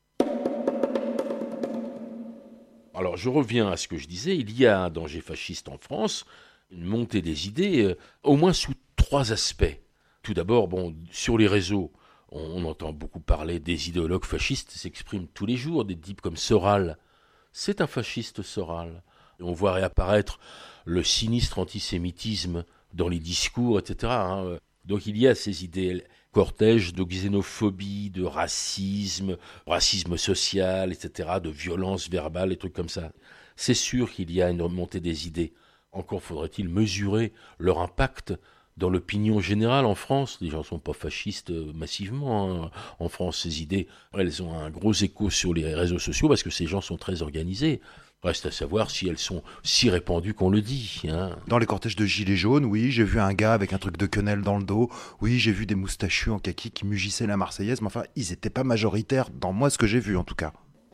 Alors, je reviens à ce que je disais. Il y a un danger fasciste en France, une montée des idées, au moins sous 3 aspects. Tout d'abord, sur les réseaux, on entend beaucoup parler des idéologues fascistes qui s'expriment tous les jours, des types comme Soral. C'est un fasciste, Soral. On voit réapparaître le sinistre antisémitisme dans les discours, etc. Donc il y a ces idées, cortège de xénophobie, de racisme social, etc., de violence verbale, des trucs comme ça. C'est sûr qu'il y a une montée des idées. Encore faudrait-il mesurer leur impact dans l'opinion générale en France. Les gens ne sont pas fascistes massivement en France. Ces idées, elles ont un gros écho sur les réseaux sociaux parce que ces gens sont très organisés. Reste à savoir si elles sont si répandues qu'on le dit. Dans les cortèges de gilets jaunes, oui, j'ai vu un gars avec un truc de quenelle dans le dos. Oui, j'ai vu des moustachus en kaki qui mugissaient la Marseillaise. Mais enfin, ils n'étaient pas majoritaires dans moi ce que j'ai vu en tout cas.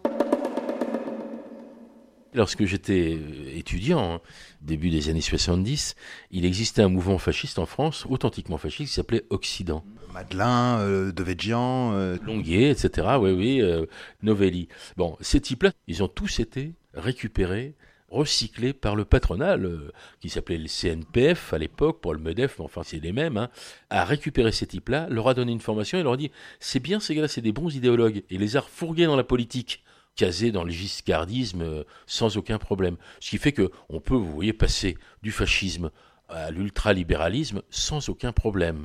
Lorsque j'étais étudiant, début des années 70, il existait un mouvement fasciste en France, authentiquement fasciste, qui s'appelait Occident. Madelin, Devedjian... Longuet, etc., Novelli. Ces types-là, ils ont tous été récupérés, recyclés par le patronat, qui s'appelait le CNPF à l'époque, pour le MEDEF, mais enfin c'est les mêmes, a récupéré ces types-là, leur a donné une formation et leur a dit « c'est bien ces gars-là, c'est des bons idéologues », et les a refourgués dans la politique, casé dans le giscardisme sans aucun problème. Ce qui fait qu'on peut, vous voyez, passer du fascisme à l'ultralibéralisme sans aucun problème.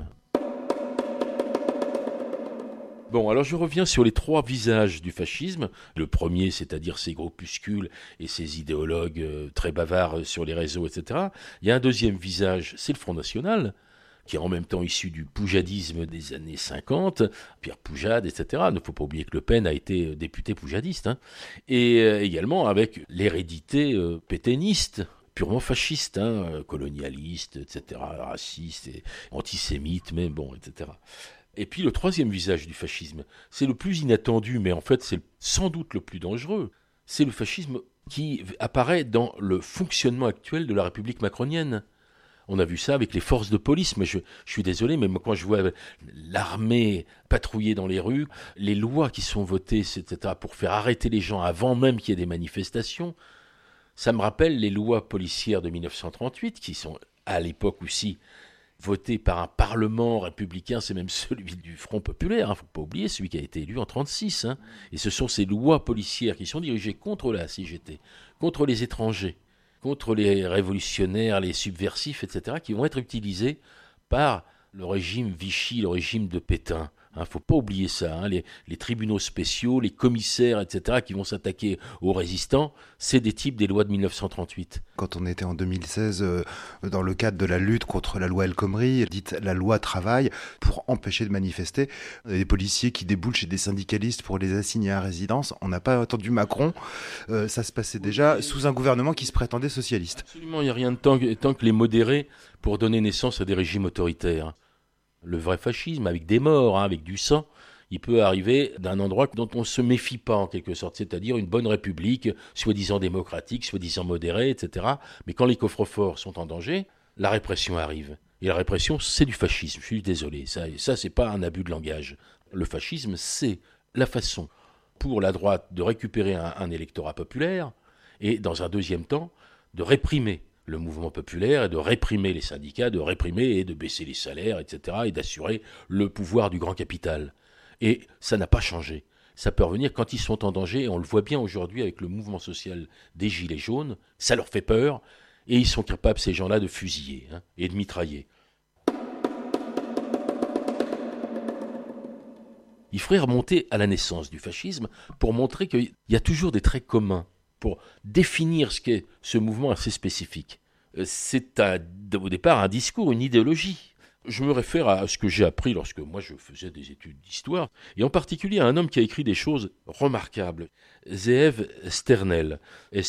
Bon, alors je reviens sur les 3 visages du fascisme. Le premier, c'est-à-dire ces groupuscules et ces idéologues très bavards sur les réseaux, etc. Il y a un deuxième visage, c'est le Front National, qui est en même temps issu du poujadisme des années 50, Pierre Poujade, etc. Il ne faut pas oublier que Le Pen a été député poujadiste, hein. Et également avec l'hérédité pétainiste, purement fasciste, hein, colonialiste, etc., raciste et antisémite, mais bon, etc. Et puis le troisième visage du fascisme, c'est le plus inattendu, mais en fait c'est sans doute le plus dangereux, c'est le fascisme qui apparaît dans le fonctionnement actuel de la République macronienne. On a vu ça avec les forces de police, mais je suis désolé, mais moi, quand je vois l'armée patrouiller dans les rues, les lois qui sont votées, etc., pour faire arrêter les gens avant même qu'il y ait des manifestations, ça me rappelle les lois policières de 1938, qui sont à l'époque aussi votées par un parlement républicain, c'est même celui du Front populaire, hein, faut pas oublier, celui qui a été élu en 1936. Hein, et ce sont ces lois policières qui sont dirigées contre la CGT, contre les étrangers, contre les révolutionnaires, les subversifs, etc., qui vont être utilisés par le régime Vichy, le régime de Pétain. Il ne faut pas oublier ça, hein, les tribunaux spéciaux, les commissaires, etc., qui vont s'attaquer aux résistants, c'est des types des lois de 1938. Quand on était en 2016, dans le cadre de la lutte contre la loi El Khomri, dite la loi travail, pour empêcher de manifester, des policiers qui déboulent chez des syndicalistes pour les assigner à résidence, on n'a pas attendu Macron, ça se passait déjà sous un gouvernement qui se prétendait socialiste. Absolument, il n'y a rien de tant que les modérés pour donner naissance à des régimes autoritaires. Le vrai fascisme, avec des morts, hein, avec du sang, il peut arriver d'un endroit dont on ne se méfie pas en quelque sorte, c'est-à-dire une bonne république, soi-disant démocratique, soi-disant modérée, etc. Mais quand les coffres-forts sont en danger, la répression arrive. Et la répression, c'est du fascisme, je suis désolé, ça c'est pas un abus de langage. Le fascisme, c'est la façon pour la droite de récupérer un électorat populaire et, dans un deuxième temps, de réprimer le mouvement populaire et de réprimer les syndicats, de réprimer et de baisser les salaires, etc., et d'assurer le pouvoir du grand capital. Et ça n'a pas changé. Ça peut revenir quand ils sont en danger, et on le voit bien aujourd'hui avec le mouvement social des Gilets jaunes, ça leur fait peur, et ils sont capables, ces gens-là, de fusiller et de mitrailler. Il faudrait remonter à la naissance du fascisme pour montrer qu'il y a toujours des traits communs, pour définir ce qu'est ce mouvement assez spécifique. C'est au départ un discours, une idéologie. Je me réfère à ce que j'ai appris lorsque moi je faisais des études d'histoire, et en particulier à un homme qui a écrit des choses remarquables, Zeev Sternhell,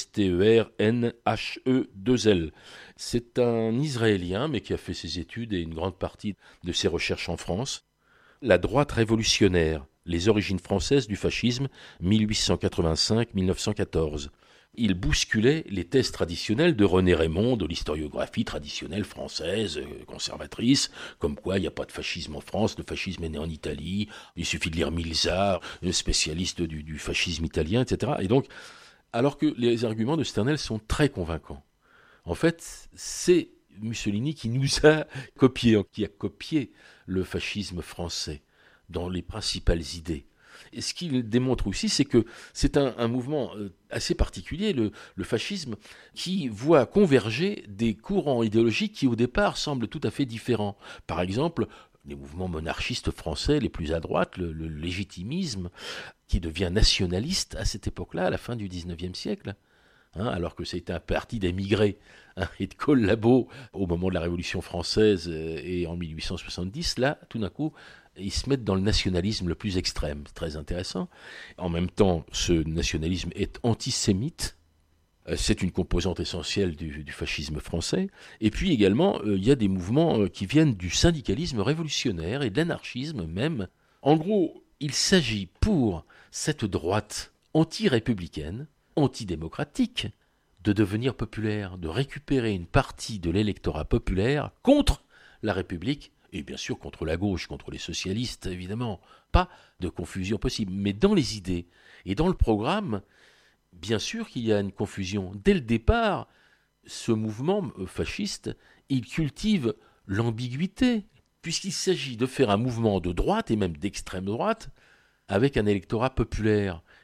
S-T-E-R-N-H-E-2-L. C'est un Israélien, mais qui a fait ses études et une grande partie de ses recherches en France. La droite révolutionnaire, les origines françaises du fascisme, 1885-1914. Il bousculait les thèses traditionnelles de René Raymond, de l'historiographie traditionnelle française, conservatrice, comme quoi il n'y a pas de fascisme en France, le fascisme est né en Italie, il suffit de lire Milzar, spécialiste du fascisme italien, etc. Et donc, alors que les arguments de Sternhell sont très convaincants. En fait, c'est Mussolini qui nous a copié, qui a copié le fascisme français dans les principales idées. Et ce qu'il démontre aussi, c'est que c'est un mouvement assez particulier, le fascisme, qui voit converger des courants idéologiques qui au départ semblent tout à fait différents. Par exemple, les mouvements monarchistes français les plus à droite, le légitimisme, qui devient nationaliste à cette époque-là, à la fin du XIXe siècle, alors que c'était un parti d'émigrés et de collabos au moment de la Révolution française et en 1870, là, tout d'un coup, ils se mettent dans le nationalisme le plus extrême. C'est très intéressant. En même temps, ce nationalisme est antisémite. C'est une composante essentielle du fascisme français. Et puis également, il y a des mouvements qui viennent du syndicalisme révolutionnaire et de l'anarchisme même. En gros, il s'agit pour cette droite anti-républicaine, antidémocratique, de devenir populaire, de récupérer une partie de l'électorat populaire contre la République, et bien sûr contre la gauche, contre les socialistes, évidemment. Pas de confusion possible. Mais dans les idées et dans le programme, bien sûr qu'il y a une confusion. Dès le départ, ce mouvement fasciste, il cultive l'ambiguïté, puisqu'il s'agit de faire un mouvement de droite, et même d'extrême droite, avec un électorat populaire.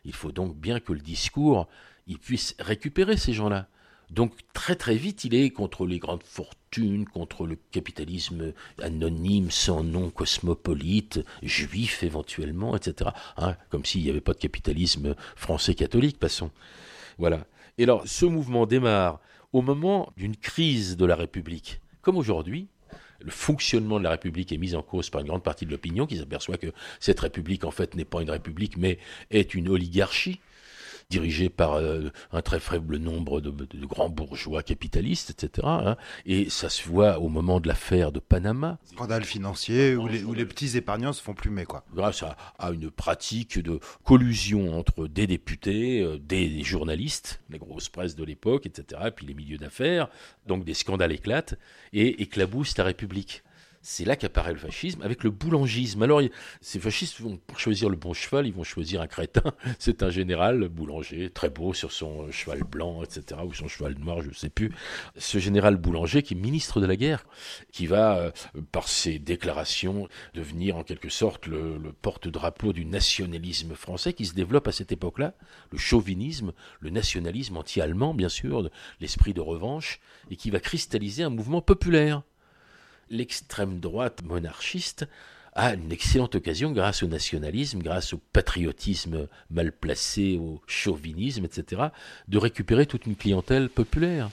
Il faut donc bien que le discours il puisse récupérer ces gens-là. Donc très très vite, il est contre les grandes fortunes, contre le capitalisme anonyme, sans nom, cosmopolite, juif éventuellement, etc. Comme s'il n'y avait pas de capitalisme français catholique, passons. Voilà. Et alors, ce mouvement démarre au moment d'une crise de la République. Comme aujourd'hui, le fonctionnement de la République est mis en cause par une grande partie de l'opinion qui s'aperçoit que cette République, en fait, n'est pas une République, mais est une oligarchie dirigée par un très faible nombre de grands bourgeois capitalistes, etc. Et ça se voit au moment de l'affaire de Panama. Scandale financier où les petits épargnants se font plumer, quoi. Grâce à une pratique de collusion entre des députés, des journalistes, la grosse presse de l'époque, etc., et puis les milieux d'affaires. Donc des scandales éclatent et éclaboussent la République. C'est là qu'apparaît le fascisme, avec le boulangisme. Alors, ces fascistes vont choisir le bon cheval, ils vont choisir un crétin. C'est un général boulanger, très beau sur son cheval blanc, etc., ou son cheval noir, je ne sais plus. Ce général boulanger qui est ministre de la guerre, qui va, par ses déclarations, devenir en quelque sorte le porte-drapeau du nationalisme français qui se développe à cette époque-là, le chauvinisme, le nationalisme anti-allemand, bien sûr, l'esprit de revanche, et qui va cristalliser un mouvement populaire. L'extrême droite monarchiste a une excellente occasion, grâce au nationalisme, grâce au patriotisme mal placé, au chauvinisme, etc., de récupérer toute une clientèle populaire.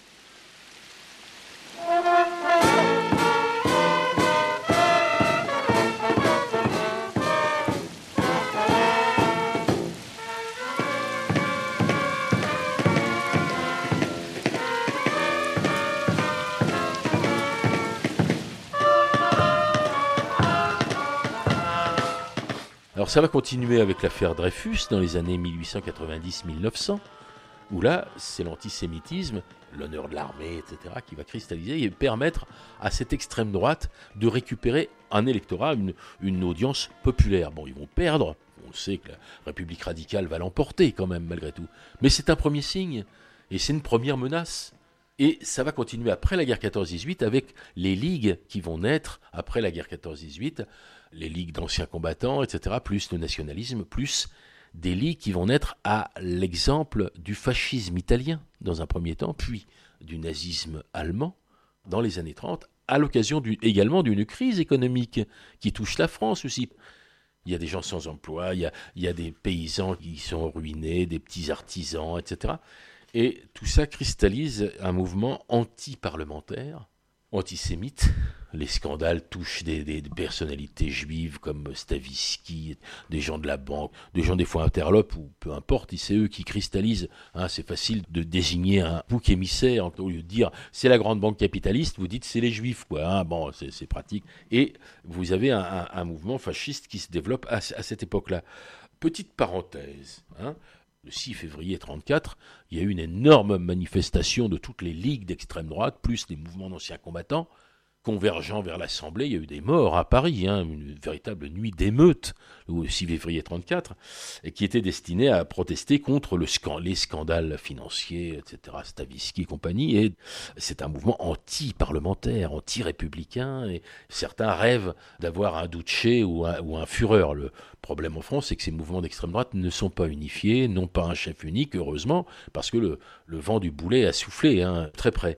Alors ça va continuer avec l'affaire Dreyfus dans les années 1890-1900, où là, c'est l'antisémitisme, l'honneur de l'armée, etc., qui va cristalliser et permettre à cette extrême droite de récupérer un électorat, une audience populaire. Bon, ils vont perdre, on sait que la République radicale va l'emporter quand même, malgré tout. Mais c'est un premier signe, et c'est une première menace. Et ça va continuer après la guerre 14-18 avec les ligues qui vont naître après la guerre 14-18, les ligues d'anciens combattants, etc., plus le nationalisme, plus des ligues qui vont naître à l'exemple du fascisme italien dans un premier temps, puis du nazisme allemand dans les années 30, à l'occasion également d'une crise économique qui touche la France aussi. Il y a des gens sans emploi, il y a des paysans qui sont ruinés, des petits artisans, etc. Et tout ça cristallise un mouvement anti-parlementaire, antisémite. Les scandales touchent des personnalités juives comme Stavisky, des gens de la banque, des gens des fois interlopes, ou peu importe, c'est eux qui cristallisent. C'est facile de désigner un bouc émissaire, au lieu de dire c'est la grande banque capitaliste, vous dites c'est les juifs, quoi. Bon, c'est pratique. Et vous avez un mouvement fasciste qui se développe à cette époque-là. Petite parenthèse, le 6 février 1934, il y a eu une énorme manifestation de toutes les ligues d'extrême droite, plus les mouvements d'anciens combattants, convergeant vers l'Assemblée. Il y a eu des morts à Paris, une véritable nuit d'émeute, le 6 février 1934, et qui était destinée à protester contre les scandales financiers, etc., Stavisky et compagnie. Et c'est un mouvement anti-parlementaire, anti-républicain, et certains rêvent d'avoir un Duce ou un Führer. Le problème en France, c'est que ces mouvements d'extrême droite ne sont pas unifiés, n'ont pas un chef unique, heureusement, parce que le vent du boulet a soufflé, très près.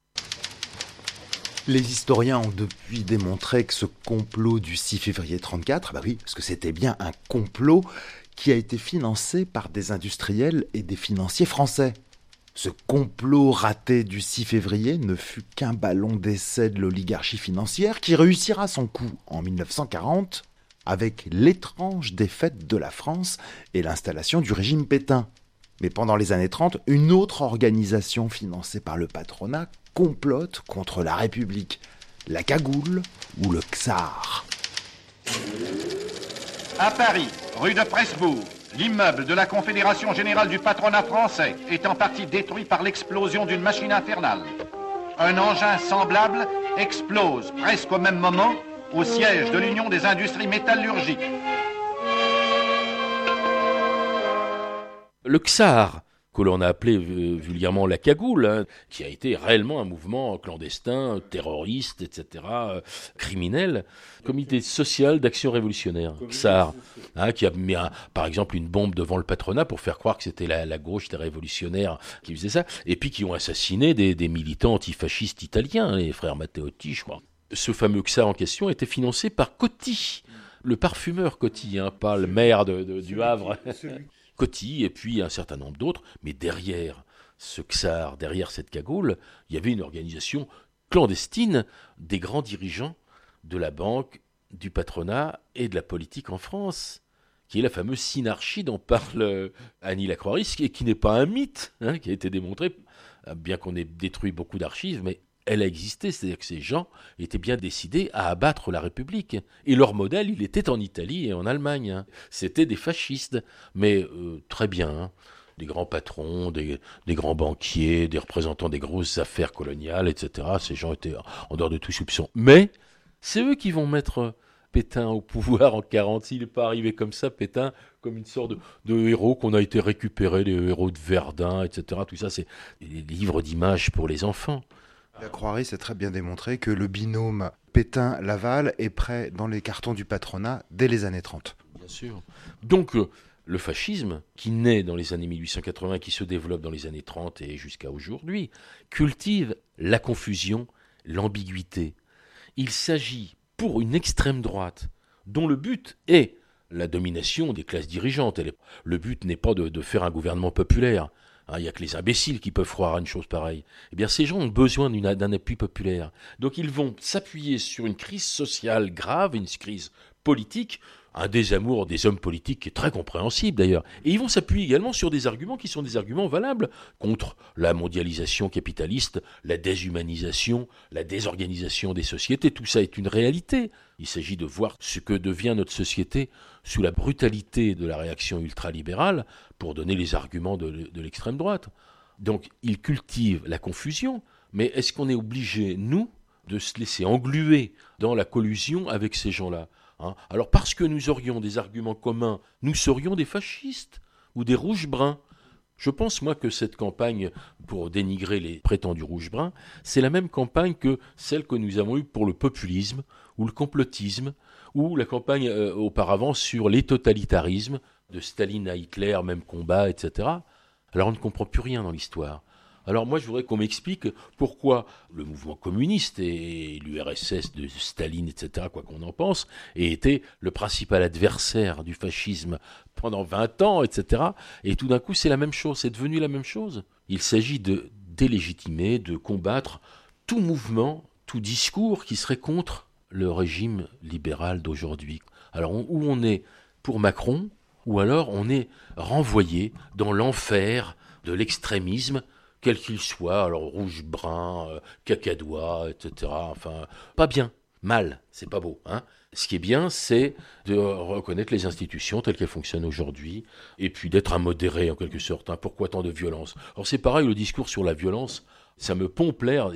Les historiens ont depuis démontré que ce complot du 6 février 1934, oui, parce que c'était bien un complot qui a été financé par des industriels et des financiers français. Ce complot raté du 6 février ne fut qu'un ballon d'essai de l'oligarchie financière qui réussira son coup en 1940 avec l'étrange défaite de la France et l'installation du régime Pétain. Mais pendant les années 30, une autre organisation financée par le patronat complote contre la République, la Cagoule ou le Czar. À Paris, rue de Presbourg, l'immeuble de la Confédération Générale du Patronat Français est en partie détruit par l'explosion d'une machine infernale. Un engin semblable explose presque au même moment au siège de l'Union des industries métallurgiques. Le Czar que l'on a appelé vulgairement la cagoule, hein, qui a été réellement un mouvement clandestin, terroriste, etc., criminel. Comité social d'action révolutionnaire, XAR, hein, qui a mis par exemple une bombe devant le patronat pour faire croire que c'était la gauche des révolutionnaires qui faisait ça, et puis qui ont assassiné des militants antifascistes italiens, les frères Matteotti, je crois. Ce fameux XAR en question était financé par Coty, le parfumeur Coty, hein, pas le maire du Havre. Coty, et puis un certain nombre d'autres, mais derrière ce XAR, derrière cette cagoule, il y avait une organisation clandestine des grands dirigeants de la banque, du patronat et de la politique en France, qui est la fameuse synarchie dont parle Annie Lacroix, et qui n'est pas un mythe, hein, qui a été démontré, bien qu'on ait détruit beaucoup d'archives, mais elle a existé, c'est-à-dire que ces gens étaient bien décidés à abattre la République. Et leur modèle, il était en Italie et en Allemagne. Hein. C'était des fascistes, mais très bien, hein. Des grands patrons, des grands banquiers, des représentants des grosses affaires coloniales, etc. Ces gens étaient en dehors de tout soupçon. Mais c'est eux qui vont mettre Pétain au pouvoir en 1940. Il n'est pas arrivé comme ça, Pétain, comme une sorte de héros qu'on a été récupéré, des héros de Verdun, etc. Tout ça, c'est des livres d'images pour les enfants. La Croix-Rousse s'est très bien démontré que le binôme Pétain-Laval est prêt dans les cartons du patronat dès les années 30. Bien sûr. Donc, le fascisme, qui naît dans les années 1880, qui se développe dans les années 30 et jusqu'à aujourd'hui, cultive la confusion, l'ambiguïté. Il s'agit, pour une extrême droite, dont le but est la domination des classes dirigeantes. Le but n'est pas de faire un gouvernement populaire. Il n'y a que les imbéciles qui peuvent croire à une chose pareille. Eh bien, ces gens ont besoin d'un appui populaire. Donc, ils vont s'appuyer sur une crise sociale grave, une crise politique, un désamour des hommes politiques qui est très compréhensible d'ailleurs. Et ils vont s'appuyer également sur des arguments qui sont des arguments valables contre la mondialisation capitaliste, la déshumanisation, la désorganisation des sociétés. Tout ça est une réalité. Il s'agit de voir ce que devient notre société sous la brutalité de la réaction ultralibérale pour donner les arguments de l'extrême droite. Donc, ils cultivent la confusion, mais est-ce qu'on est obligé, nous, de se laisser engluer dans la collusion avec ces gens-là ? Alors, parce que nous aurions des arguments communs, nous serions des fascistes ou des rouges-bruns. Je pense, moi, que cette campagne pour dénigrer les prétendus rouges-bruns, c'est la même campagne que celle que nous avons eue pour le populisme ou le complotisme, ou la campagne auparavant sur les totalitarismes, de Staline à Hitler, même combat, etc. Alors on ne comprend plus rien dans l'histoire. Alors moi je voudrais qu'on m'explique pourquoi le mouvement communiste et l'URSS de Staline, etc., quoi qu'on en pense, ait été le principal adversaire du fascisme pendant 20 ans, etc. Et tout d'un coup c'est la même chose, c'est devenu la même chose. Il s'agit de délégitimer, de combattre tout mouvement, tout discours qui serait contre le régime libéral d'aujourd'hui. Alors où on est pour Macron, ou alors on est renvoyé dans l'enfer de l'extrémisme, quel qu'il soit, alors rouge, brun, cacadois, etc. Enfin, pas bien, mal, c'est pas beau. Hein. Ce qui est bien, c'est de reconnaître les institutions telles qu'elles fonctionnent aujourd'hui, et puis d'être un modéré en quelque sorte. Hein. Pourquoi tant de violence ? Alors c'est pareil, le discours sur la violence, ça me pompe l'air.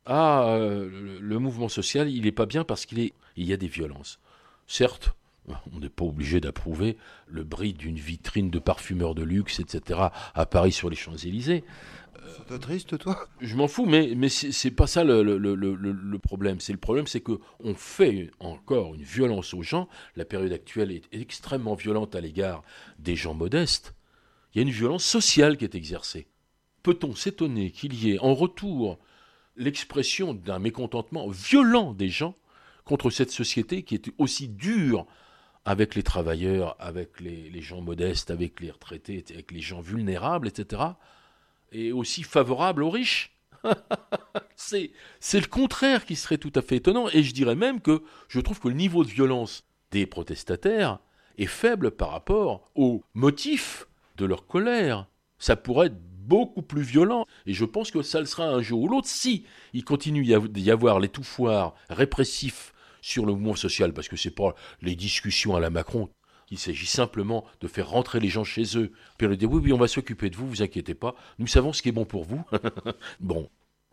Le mouvement social, il n'est pas bien parce il y a des violences. Certes, on n'est pas obligé d'approuver le bris d'une vitrine de parfumeur de luxe, etc., à Paris sur les Champs-Élysées. T'es triste, toi ? Je m'en fous, mais c'est pas ça le problème. Le problème, c'est qu'on fait encore une violence aux gens. La période actuelle est extrêmement violente à l'égard des gens modestes. Il y a une violence sociale qui est exercée. Peut-on s'étonner qu'il y ait en retour l'expression d'un mécontentement violent des gens contre cette société qui est aussi dure avec les travailleurs, avec les gens modestes, avec les retraités, avec les gens vulnérables, etc., et aussi favorable aux riches. C'est le contraire qui serait tout à fait étonnant, et je dirais même que je trouve que le niveau de violence des protestataires est faible par rapport aux motifs de leur colère. Ça pourrait être beaucoup plus violent, et je pense que ça le sera un jour ou l'autre si il continue d'y avoir l'étouffoir répressif sur le mouvement social, parce que c'est pas les discussions à la Macron, il s'agit simplement de faire rentrer les gens chez eux, puis leur dire oui, on va s'occuper de vous, vous inquiétez pas, nous savons ce qui est bon pour vous. Bon.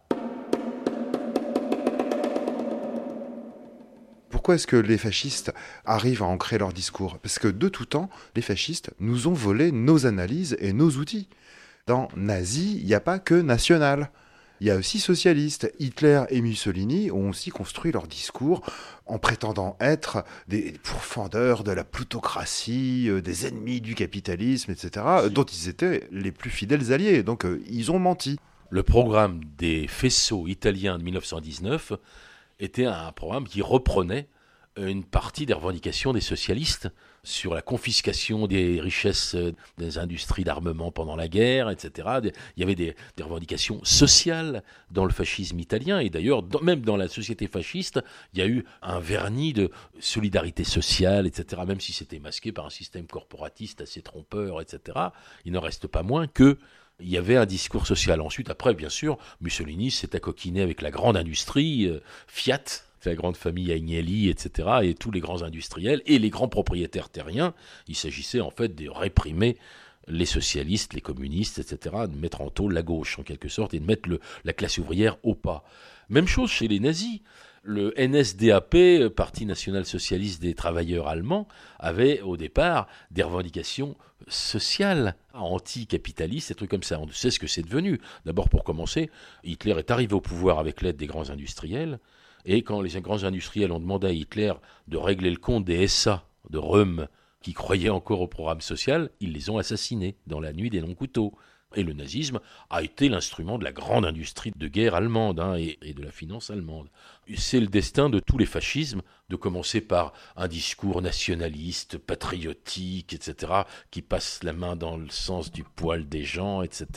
Pourquoi est-ce que les fascistes arrivent à ancrer leur discours ? Parce que de tout temps, les fascistes nous ont volé nos analyses et nos outils. Dans nazi, il n'y a pas que national. Il y a aussi socialiste. Hitler et Mussolini ont aussi construit leur discours en prétendant être des pourfendeurs de la plutocratie, des ennemis du capitalisme, etc., dont ils étaient les plus fidèles alliés. Donc ils ont menti. Le programme des faisceaux italiens de 1919 était un programme qui reprenait une partie des revendications des socialistes sur la confiscation des richesses des industries d'armement pendant la guerre, etc. Il y avait des revendications sociales dans le fascisme italien, et d'ailleurs, même dans la société fasciste, il y a eu un vernis de solidarité sociale, etc., même si c'était masqué par un système corporatiste assez trompeur, etc. Il n'en reste pas moins que il y avait un discours social. Ensuite, après, bien sûr, Mussolini s'est accoquiné avec la grande industrie, Fiat, la grande famille Agnelli, etc., et tous les grands industriels et les grands propriétaires terriens. Il s'agissait en fait de réprimer les socialistes, les communistes, etc., de mettre en taule la gauche, en quelque sorte, et de mettre la classe ouvrière au pas. Même chose chez les nazis. Le NSDAP, Parti national-socialiste des travailleurs allemands, avait au départ des revendications sociales, anticapitalistes, des trucs comme ça. On sait ce que c'est devenu. D'abord, pour commencer, Hitler est arrivé au pouvoir avec l'aide des grands industriels, et quand les grands industriels ont demandé à Hitler de régler le compte des SA de Röhm, qui croyaient encore au programme social, ils les ont assassinés dans la nuit des longs couteaux. Et le nazisme a été l'instrument de la grande industrie de guerre allemande et de la finance allemande. C'est le destin de tous les fascismes, de commencer par un discours nationaliste, patriotique, etc., qui passe la main dans le sens du poil des gens, etc.,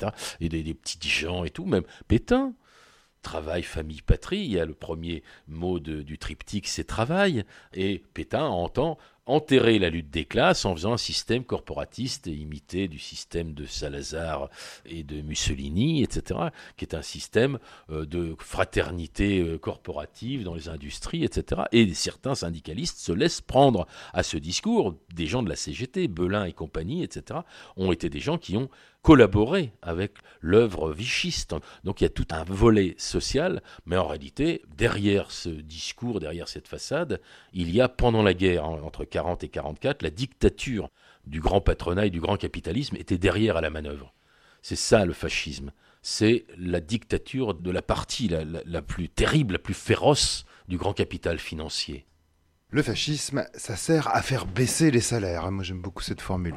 et des petits gens et tout, même Pétain. Travail, famille, patrie, il y a le premier mot du triptyque, c'est travail, et Pétain entend enterrer la lutte des classes en faisant un système corporatiste imité du système de Salazar et de Mussolini, etc., qui est un système de fraternité corporative dans les industries, etc. Et certains syndicalistes se laissent prendre à ce discours. Des gens de la CGT, Belin et compagnie, etc., ont été des gens qui ont collaboré avec l'œuvre vichiste. Donc il y a tout un volet social, mais en réalité, derrière ce discours, derrière cette façade, il y a, pendant la guerre, entre 40 et 44, la dictature du grand patronat et du grand capitalisme était derrière à la manœuvre. C'est ça le fascisme. C'est la dictature de la partie la plus terrible, la plus féroce du grand capital financier. Le fascisme, ça sert à faire baisser les salaires. Moi, j'aime beaucoup cette formule.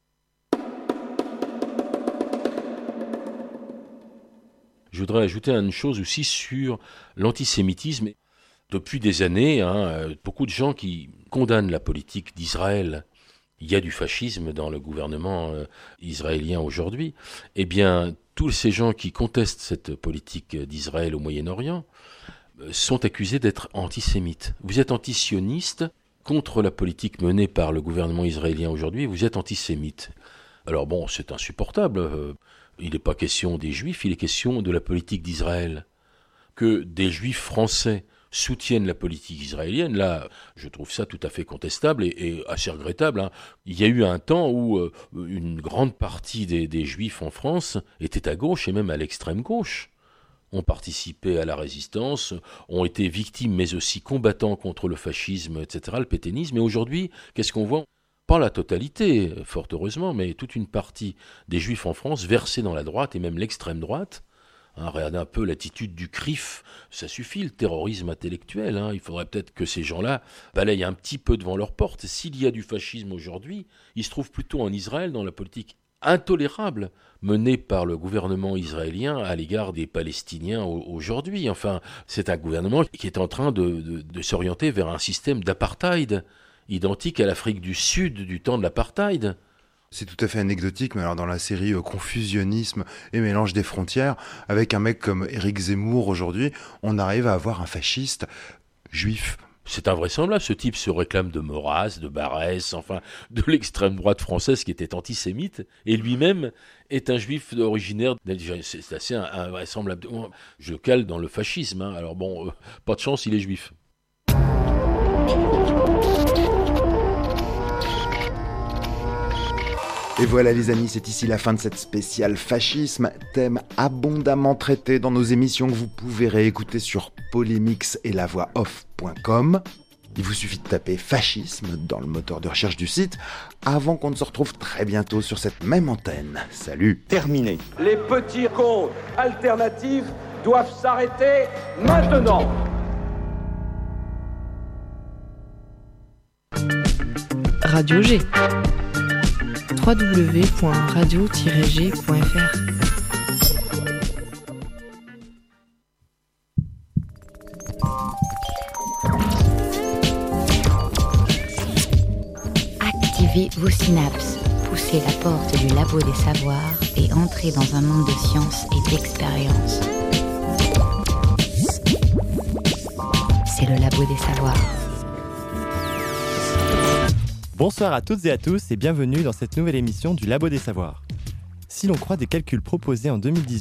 Je voudrais ajouter une chose aussi sur l'antisémitisme. Depuis des années, beaucoup de gens qui condamnent la politique d'Israël, il y a du fascisme dans le gouvernement israélien aujourd'hui, eh bien, tous ces gens qui contestent cette politique d'Israël au Moyen-Orient sont accusés d'être antisémites. Vous êtes antisioniste contre la politique menée par le gouvernement israélien aujourd'hui, vous êtes antisémite. Alors bon, c'est insupportable. Il n'est pas question des Juifs, il est question de la politique d'Israël. Que des Juifs français soutiennent la politique israélienne, là, je trouve ça tout à fait contestable et assez regrettable. Il y a eu un temps où une grande partie des Juifs en France étaient à gauche et même à l'extrême gauche. Ont participé à la résistance, ont été victimes mais aussi combattants contre le fascisme, etc., le pétainisme. Et aujourd'hui, qu'est-ce qu'on voit ? Pas la totalité, fort heureusement, mais toute une partie des Juifs en France versés dans la droite et même l'extrême droite. Regardez un peu l'attitude du CRIF, ça suffit, le terrorisme intellectuel. Il faudrait peut-être que ces gens-là balayent un petit peu devant leur porte. S'il y a du fascisme aujourd'hui, il se trouve plutôt en Israël, dans la politique intolérable menée par le gouvernement israélien à l'égard des Palestiniens aujourd'hui. Enfin, c'est un gouvernement qui est en train de s'orienter vers un système d'apartheid, identique à l'Afrique du Sud du temps de l'apartheid. C'est tout à fait anecdotique, mais alors dans la série Confusionnisme et mélange des frontières, avec un mec comme Éric Zemmour aujourd'hui, on arrive à avoir un fasciste juif. C'est invraisemblable, ce type se réclame de Maurras, de Barès, enfin de l'extrême droite française qui était antisémite, et lui-même est un juif originaire, c'est assez invraisemblable. Je le cale dans le fascisme, alors bon, pas de chance, il est juif. Et voilà les amis, c'est ici la fin de cette spéciale fascisme, thème abondamment traité dans nos émissions que vous pouvez réécouter sur polémix et lavoixoff.com. Il vous suffit de taper fascisme dans le moteur de recherche du site avant qu'on ne se retrouve très bientôt sur cette même antenne. Salut. Terminé. Les petits comptes alternatifs doivent s'arrêter maintenant. Radio G. www.radio-g.fr. Activez vos synapses, poussez la porte du labo des savoirs et entrez dans un monde de science et d'expérience. C'est le labo des savoirs. Bonsoir à toutes et à tous et bienvenue dans cette nouvelle émission du Labo des Savoirs. Si l'on croit des calculs proposés en 2018,